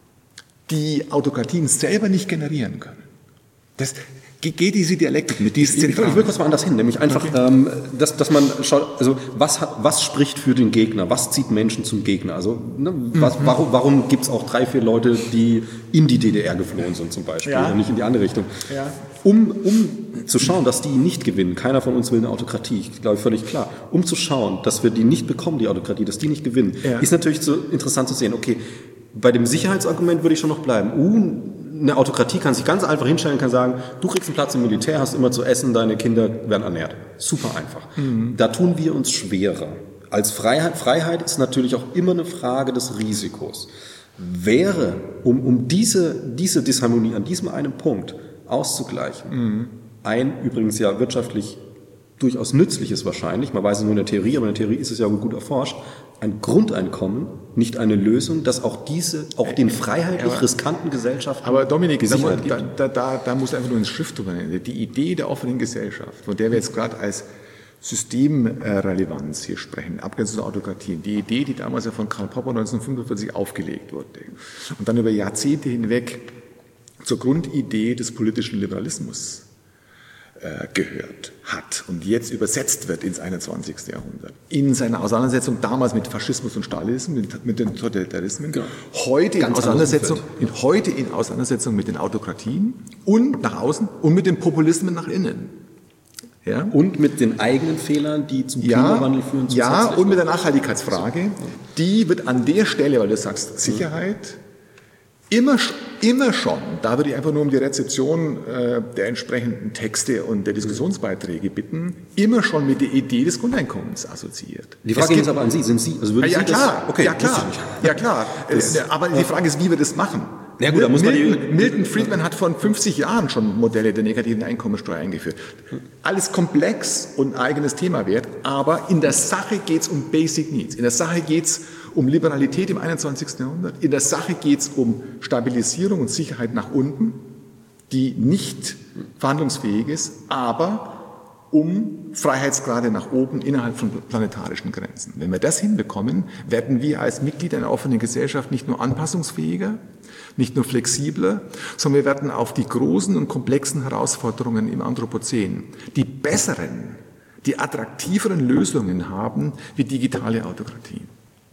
die Autokratien selber nicht generieren können. Das geht diese Dialektik mit. Ich will kurz mal anders hin, nämlich einfach, dass man schaut, also was spricht für den Gegner, was zieht Menschen zum Gegner, also warum gibt es auch 3-4 Leute, die in die DDR geflohen sind zum Beispiel, und nicht in die andere Richtung. Ja. Um zu schauen, dass die nicht gewinnen, keiner von uns will eine Autokratie, ich glaube völlig klar, um zu schauen, dass wir die nicht bekommen, die Autokratie, dass die nicht gewinnen, ist natürlich so interessant zu sehen, okay, bei dem Sicherheitsargument würde ich schon noch bleiben. Eine Autokratie kann sich ganz einfach hinstellen und kann sagen, du kriegst einen Platz im Militär, hast immer zu essen, deine Kinder werden ernährt. Super einfach. Da tun wir uns schwerer. Als Freiheit ist natürlich auch immer eine Frage des Risikos. Wäre, um diese Disharmonie an diesem einen Punkt auszugleichen, ein übrigens ja wirtschaftlich durchaus nützliches wahrscheinlich, man weiß es nur in der Theorie, aber in der Theorie ist es ja gut erforscht, ein Grundeinkommen, nicht eine Lösung, dass auch den freiheitlich riskanten Gesellschaften aber Dominik, da muss einfach nur ins Schrifttuch nennen. Die Idee der offenen Gesellschaft, von der wir jetzt gerade als Systemrelevanz hier sprechen, abgrenzung zur Autokratien, die Idee, die damals ja von Karl Popper 1945 aufgelegt wurde und dann über Jahrzehnte hinweg zur Grundidee des politischen Liberalismus gehört hat und jetzt übersetzt wird ins 21. Jahrhundert. In seiner Auseinandersetzung damals mit Faschismus und Stalinismus, mit den Totalitarismen, genau. heute in Auseinandersetzung mit den Autokratien und nach außen und mit den Populismen nach innen. Ja? Und mit den eigenen Fehlern, die zum Klimawandel führen. Und mit der Nachhaltigkeitsfrage, die wird an der Stelle, weil du sagst Sicherheit, immer schon, da würde ich einfach nur um die Rezeption der entsprechenden Texte und der Diskussionsbeiträge bitten, immer schon mit der Idee des Grundeinkommens assoziiert. Die Frage ist aber an Sie, sind Sie, also würden Sie klar, das? Okay, ja klar. Aber die Frage ist, wie wir das machen. Ja, gut, da muss Milton Friedman hat vor 50 Jahren schon Modelle der negativen Einkommensteuer eingeführt. Alles komplex und ein eigenes Thema wert, aber in der Sache geht es um Basic Needs. In der Sache geht es um Liberalität im 21. Jahrhundert. In der Sache geht es um Stabilisierung und Sicherheit nach unten, die nicht verhandlungsfähig ist, aber um Freiheitsgrade nach oben innerhalb von planetarischen Grenzen. Wenn wir das hinbekommen, werden wir als Mitglied einer offenen Gesellschaft nicht nur anpassungsfähiger, nicht nur flexibler, sondern wir werden auf die großen und komplexen Herausforderungen im Anthropozän die besseren, die attraktiveren Lösungen haben wie digitale Autokratien.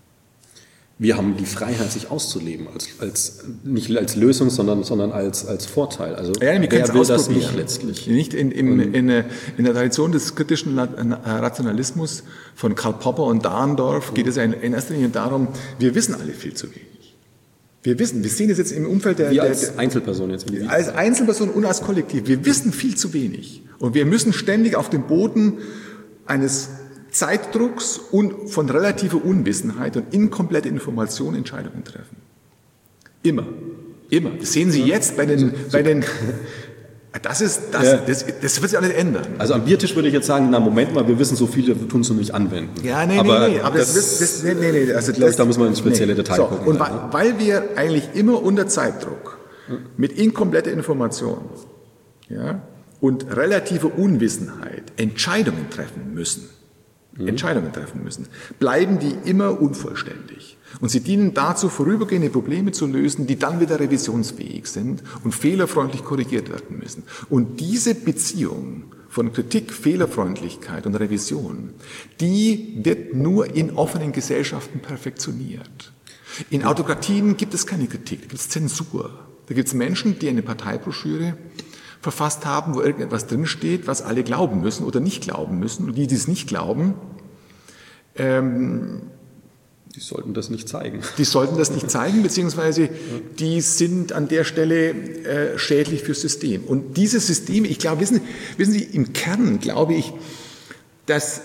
Wir haben die Freiheit, sich auszuleben, nicht als Lösung, sondern als Vorteil. Also wir wer will das nicht letztlich? Nicht in der Tradition des kritischen Rationalismus von Karl Popper und Dahndorf geht es in erster Linie darum, wir wissen alle viel zu wenig. Wir sehen es jetzt im Umfeld als Einzelperson jetzt. Als Einzelperson und als Kollektiv. Wir wissen viel zu wenig. Und wir müssen ständig auf dem Boden eines Zeitdrucks und von relativer Unwissenheit und inkompletter Information Entscheidungen treffen. Immer. Das sehen Sie jetzt bei den Das wird sich auch nicht ändern. Also am Biertisch würde ich jetzt sagen, na Moment mal, wir wissen so viel, wir tun es nur nicht anwenden. Ja, nee. Aber da muss man ins spezielle Detail gucken. Und weil wir eigentlich immer unter Zeitdruck mit inkompletter Information und relativer Unwissenheit Entscheidungen treffen müssen, bleiben die immer unvollständig. Und sie dienen dazu, vorübergehende Probleme zu lösen, die dann wieder revisionsfähig sind und fehlerfreundlich korrigiert werden müssen. Und diese Beziehung von Kritik, Fehlerfreundlichkeit und Revision, die wird nur in offenen Gesellschaften perfektioniert. In Autokratien gibt es keine Kritik, da gibt es Zensur. Da gibt es Menschen, die eine Parteibroschüre verfasst haben, wo irgendetwas drinsteht, was alle glauben müssen oder nicht glauben müssen. Und die es nicht glauben, die sollten das nicht zeigen. Beziehungsweise die sind an der Stelle schädlich fürs System. Und diese Systeme, ich glaube, wissen Sie, im Kern glaube ich, dass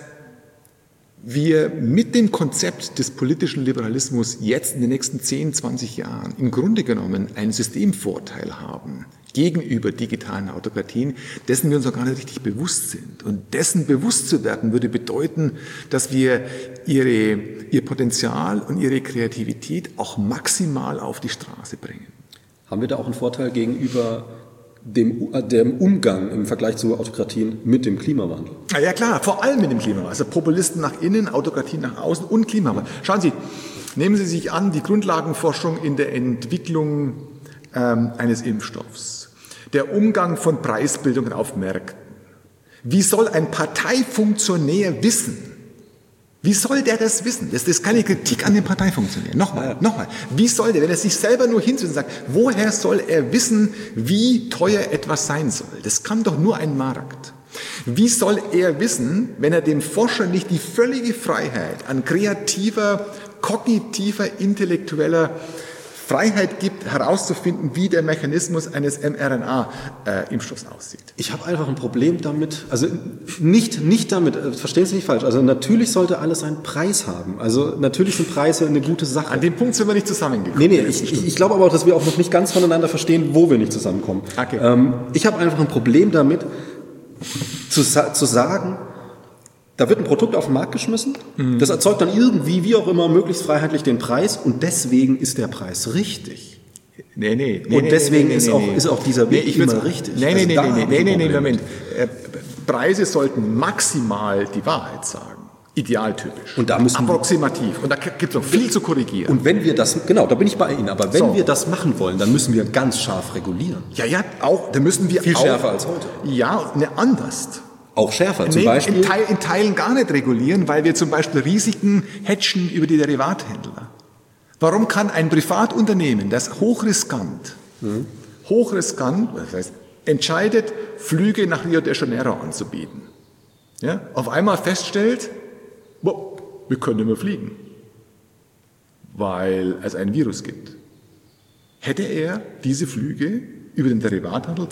wir mit dem Konzept des politischen Liberalismus jetzt in den nächsten 10, 20 Jahren im Grunde genommen einen Systemvorteil haben gegenüber digitalen Autokratien, dessen wir uns noch gar nicht richtig bewusst sind. Und dessen bewusst zu werden, würde bedeuten, dass wir ihr Potenzial und ihre Kreativität auch maximal auf die Straße bringen. Haben wir da auch einen Vorteil gegenüber dem Umgang im Vergleich zu Autokratien mit dem Klimawandel? Ja klar, vor allem mit dem Klimawandel. Also Populisten nach innen, Autokratien nach außen und Klimawandel. Schauen Sie, nehmen Sie sich an, die Grundlagenforschung in der Entwicklung eines Impfstoffs, der Umgang von Preisbildungen auf Märkten. Wie soll ein Parteifunktionär wissen? Wie soll der das wissen? Das ist keine Kritik an den Parteifunktionären. Nochmal. Wie soll der, wenn er sich selber nur hinsetzt und sagt, woher soll er wissen, wie teuer etwas sein soll? Das kann doch nur ein Markt. Wie soll er wissen, wenn er dem Forscher nicht die völlige Freiheit an kreativer, kognitiver, intellektueller Freiheit gibt, herauszufinden, wie der Mechanismus eines mRNA-Impfstoffs aussieht? Ich habe einfach ein Problem damit, also nicht damit, verstehen Sie nicht falsch, also natürlich sollte alles einen Preis haben, also natürlich sind Preise eine gute Sache. An dem Punkt sind wir nicht zusammengekommen. Nee, ich glaube aber auch, dass wir auch noch nicht ganz voneinander verstehen, wo wir nicht zusammenkommen. Okay. Ich habe einfach ein Problem damit, zu sagen, da wird ein Produkt auf den Markt geschmissen, das erzeugt dann irgendwie, wie auch immer, möglichst freiheitlich den Preis und deswegen ist der Preis richtig. Nee. Und deswegen ist auch dieser Weg immer richtig. Moment. Preise sollten maximal die Wahrheit sagen. Idealtypisch. Und da müssen approximativ. Und da gibt es noch viel zu korrigieren. Und wenn wir das, genau, da bin ich bei Ihnen, aber wenn wir das machen wollen, dann müssen wir ganz scharf regulieren. Ja, auch, da müssen wir viel schärfer als heute. Ja, anders. Auch schärfer, zum Beispiel? In Teilen gar nicht regulieren, weil wir zum Beispiel Risiken hedgen über die Derivathändler. Warum kann ein Privatunternehmen, das hochriskant, das heißt, entscheidet, Flüge nach Rio de Janeiro anzubieten, auf einmal feststellt, wir können nicht mehr fliegen, weil es ein Virus gibt. Hätte er diese Flüge über den Derivathandel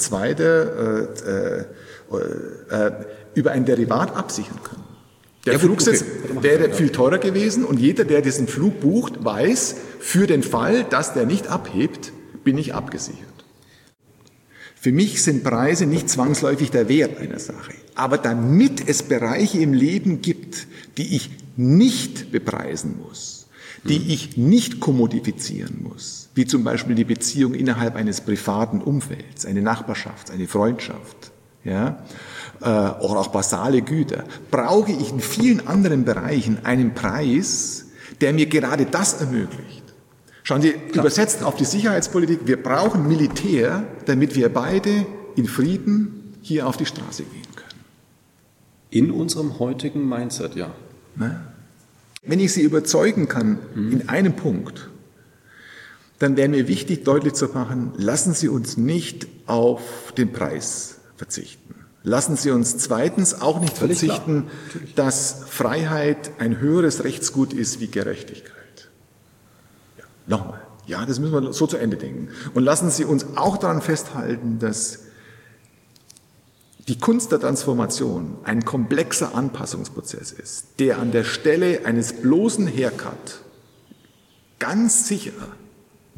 über ein Derivat absichern können. Der Flugsitz wäre viel teurer gewesen und jeder, der diesen Flug bucht, weiß, für den Fall, dass der nicht abhebt, bin ich abgesichert. Für mich sind Preise nicht zwangsläufig der Wert einer Sache. Aber damit es Bereiche im Leben gibt, die ich nicht bepreisen muss, die ich nicht kommodifizieren muss, wie zum Beispiel die Beziehung innerhalb eines privaten Umfelds, eine Nachbarschaft, eine Freundschaft, oder auch basale Güter, brauche ich in vielen anderen Bereichen einen Preis, der mir gerade das ermöglicht. Schauen Sie, übersetzt auf die Sicherheitspolitik, wir brauchen Militär, damit wir beide in Frieden hier auf die Straße gehen können. In unserem heutigen Mindset, ja. Wenn ich Sie überzeugen kann in einem Punkt, dann wäre mir wichtig, deutlich zu machen, lassen Sie uns nicht auf den Preis verzichten. Lassen Sie uns zweitens auch nicht verzichten, dass Freiheit ein höheres Rechtsgut ist wie Gerechtigkeit. Nochmal. Ja, das müssen wir so zu Ende denken. Und lassen Sie uns auch daran festhalten, dass die Kunst der Transformation ein komplexer Anpassungsprozess ist, der an der Stelle eines bloßen Haircut ganz sicher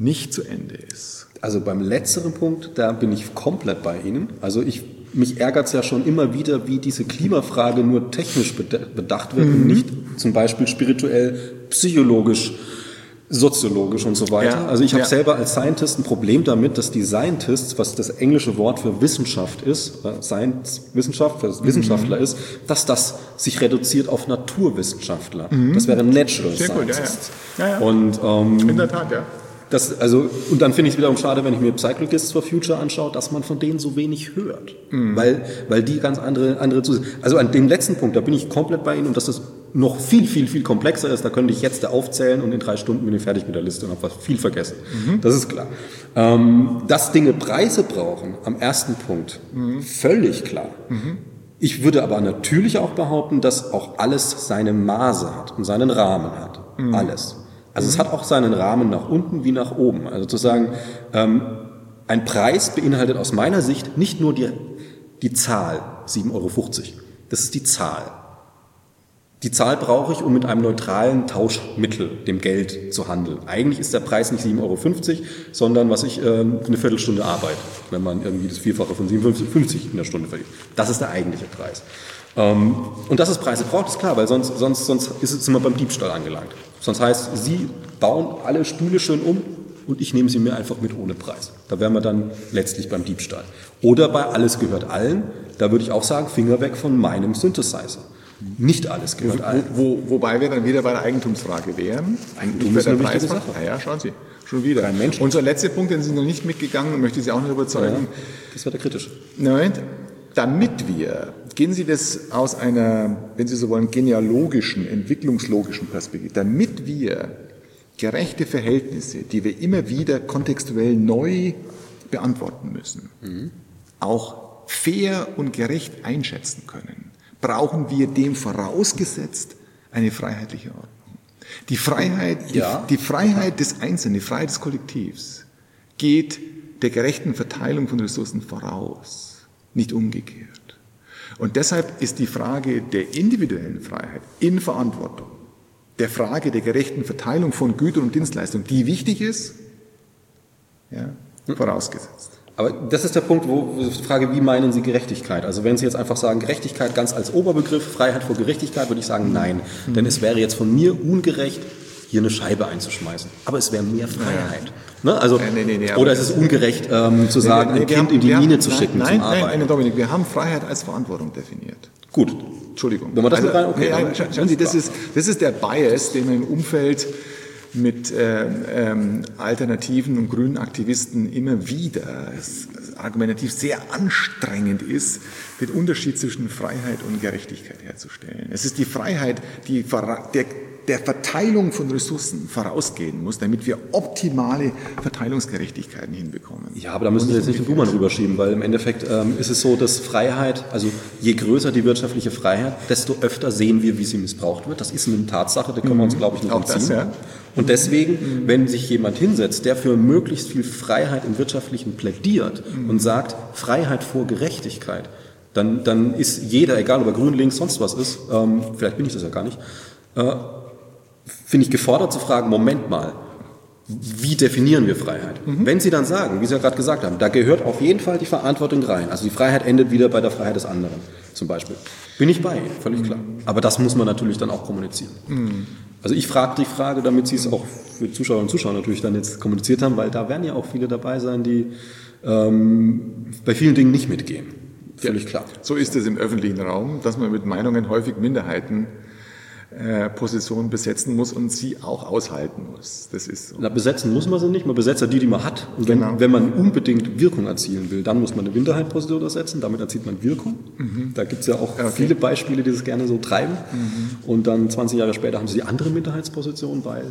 nicht zu Ende ist. Also beim letzteren Punkt, da bin ich komplett bei Ihnen. Also mich ärgert es ja schon immer wieder, wie diese Klimafrage nur technisch bedacht wird und nicht zum Beispiel spirituell, psychologisch, soziologisch und so weiter. Ja, also ich habe selber als Scientist ein Problem damit, dass die Scientists, was das englische Wort für Wissenschaft ist, Science, Wissenschaft, für Wissenschaftler ist, dass das sich reduziert auf Naturwissenschaftler. Das wäre Natural Scientists. Ja. Und, in der Tat, ja. Und dann finde ich es wiederum schade, wenn ich mir Psychologists for Future anschaue, dass man von denen so wenig hört. Weil die ganz andere Zusätze. Also an dem letzten Punkt, da bin ich komplett bei Ihnen und dass das noch viel, viel, viel komplexer ist, da könnte ich jetzt aufzählen und in 3 Stunden bin ich fertig mit der Liste und habe was viel vergessen. Das ist klar. Dass Dinge Preise brauchen, am ersten Punkt, völlig klar. Ich würde aber natürlich auch behaupten, dass auch alles seine Maße hat und seinen Rahmen hat. Alles. Also es hat auch seinen Rahmen nach unten wie nach oben. Also zu sagen, ein Preis beinhaltet aus meiner Sicht nicht nur die Zahl 7,50 € Das ist die Zahl. Die Zahl brauche ich, um mit einem neutralen Tauschmittel, dem Geld, zu handeln. Eigentlich ist der Preis nicht 7,50 €, sondern eine Viertelstunde Arbeit, wenn man irgendwie das Vierfache von 57,50 in der Stunde verdient. Das ist der eigentliche Preis. Und dass es Preise braucht, ist klar, weil sonst sind wir beim Diebstahl angelangt. Sonst heißt, Sie bauen alle Stühle schön um und ich nehme sie mir einfach mit ohne Preis. Da wären wir dann letztlich beim Diebstahl. Oder bei Alles gehört allen, da würde ich auch sagen, Finger weg von meinem Synthesizer. Nicht alles gehört allen. Wobei wir dann wieder bei der Eigentumsfrage wären. Eigentum ist eine wichtige Sache. Ja, schauen Sie, schon wieder. Kein Mensch. Unser letzter Punkt, den Sie noch nicht mitgegangen und möchte Sie auch noch überzeugen. Ja, das wird ja kritisch. Nein, gehen Sie das aus einer, wenn Sie so wollen, genealogischen, entwicklungslogischen Perspektive, damit wir gerechte Verhältnisse, die wir immer wieder kontextuell neu beantworten müssen, auch fair und gerecht einschätzen können, brauchen wir dem vorausgesetzt eine freiheitliche Ordnung. Die Freiheit, die Freiheit des Einzelnen, die Freiheit des Kollektivs geht der gerechten Verteilung von Ressourcen voraus, nicht umgekehrt. Und deshalb ist die Frage der individuellen Freiheit in Verantwortung, der Frage der gerechten Verteilung von Gütern und Dienstleistungen, die wichtig ist, vorausgesetzt. Aber das ist der Punkt, wo die Frage, wie meinen Sie Gerechtigkeit? Also wenn Sie jetzt einfach sagen, Gerechtigkeit ganz als Oberbegriff, Freiheit vor Gerechtigkeit, würde ich sagen, nein. Denn es wäre jetzt von mir ungerecht, hier eine Scheibe einzuschmeißen. Aber es wäre mehr Freiheit. Ne? Also, oder es ist ungerecht, zu sagen, ein Kind in die Mine zu schicken zum Arbeiten. Nein, Dominik, wir haben Freiheit als Verantwortung definiert. Gut. Entschuldigung. Wenn man das mit rein, okay. Schauen Sie, das ist der Bias, den man im Umfeld mit alternativen und grünen Aktivisten immer wieder argumentativ sehr anstrengend ist, den Unterschied zwischen Freiheit und Gerechtigkeit herzustellen. Es ist die Freiheit, die der Verteilung von Ressourcen vorausgehen muss, damit wir optimale Verteilungsgerechtigkeiten hinbekommen. Ja, aber da müssen Sie jetzt nicht den Buhmann rüberschieben, weil im Endeffekt ist es so, dass Freiheit, also je größer die wirtschaftliche Freiheit, desto öfter sehen wir, wie sie missbraucht wird. Das ist eine Tatsache, da können wir uns, glaube ich, nicht entziehen. Und deswegen, wenn sich jemand hinsetzt, der für möglichst viel Freiheit im Wirtschaftlichen plädiert und sagt, Freiheit vor Gerechtigkeit, dann ist jeder, egal ob er grün, links, sonst was ist, vielleicht bin ich das ja gar nicht, finde ich gefordert zu fragen, Moment mal, wie definieren wir Freiheit? Wenn Sie dann sagen, wie Sie ja gerade gesagt haben, da gehört auf jeden Fall die Verantwortung rein. Also die Freiheit endet wieder bei der Freiheit des anderen, zum Beispiel. Bin ich bei Ihnen, völlig klar. Aber das muss man natürlich dann auch kommunizieren. Also ich frage die Frage, damit Sie es auch für Zuschauerinnen und Zuschauer natürlich dann jetzt kommuniziert haben, weil da werden ja auch viele dabei sein, die bei vielen Dingen nicht mitgehen. Völlig klar. So ist es im öffentlichen Raum, dass man mit Meinungen häufig Minderheiten Positionen besetzen muss und sie auch aushalten muss. Das ist so. Na, besetzen muss man sie nicht, man besetzt ja die man hat. Und wenn man unbedingt Wirkung erzielen will, dann muss man eine Minderheitenposition ersetzen, damit erzielt man Wirkung. Da gibt es ja auch viele Beispiele, die das gerne so treiben. Und dann 20 Jahre später haben sie die andere Minderheitsposition, weil...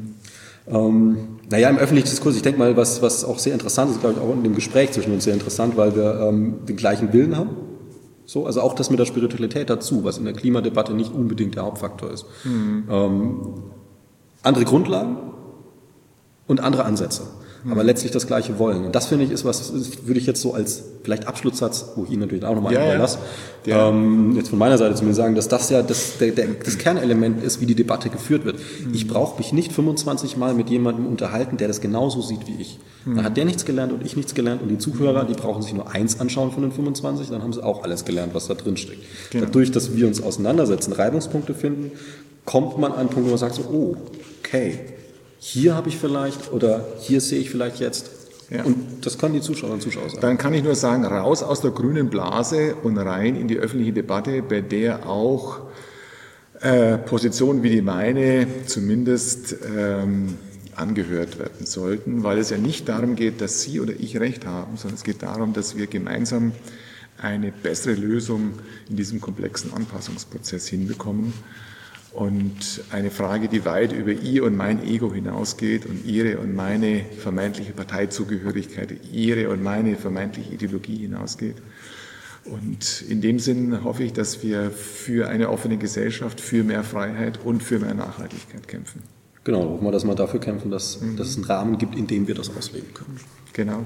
im öffentlichen Diskurs, ich denke mal, was auch sehr interessant ist, glaube ich auch in dem Gespräch zwischen uns sehr interessant, weil wir den gleichen Willen haben. So, also auch das mit der Spiritualität dazu, was in der Klimadebatte nicht unbedingt der Hauptfaktor ist. Andere Grundlagen und andere Ansätze. aber letztlich das Gleiche wollen. Und das finde ich würde ich jetzt so als vielleicht Abschlusssatz, wo ich Ihnen natürlich auch nochmal überlasse, jetzt von meiner Seite zu mir sagen, dass das ja das Kernelement ist, wie die Debatte geführt wird. Ich brauche mich nicht 25 Mal mit jemandem unterhalten, der das genauso sieht wie ich. Dann hat der nichts gelernt und ich nichts gelernt und die Zuhörer, die brauchen sich nur eins anschauen von den 25, dann haben sie auch alles gelernt, was da drin steckt. Genau. Dadurch, dass wir uns auseinandersetzen, Reibungspunkte finden, kommt man an einen Punkt, wo man sagt so, oh, okay, hier habe ich vielleicht oder hier sehe ich vielleicht jetzt. Ja. Und das können die Zuschauerinnen und Zuschauer sagen. Dann kann ich nur sagen, raus aus der grünen Blase und rein in die öffentliche Debatte, bei der auch Positionen wie die meine zumindest angehört werden sollten, weil es ja nicht darum geht, dass Sie oder ich Recht haben, sondern es geht darum, dass wir gemeinsam eine bessere Lösung in diesem komplexen Anpassungsprozess hinbekommen. Und eine Frage, die weit über Ihr und mein Ego hinausgeht und Ihre und meine vermeintliche Parteizugehörigkeit, Ihre und meine vermeintliche Ideologie hinausgeht. Und in dem Sinn hoffe ich, dass wir für eine offene Gesellschaft, für mehr Freiheit und für mehr Nachhaltigkeit kämpfen. Genau, hoffen wir, dass wir dafür kämpfen, dass es einen Rahmen gibt, in dem wir das ausleben können. Genau.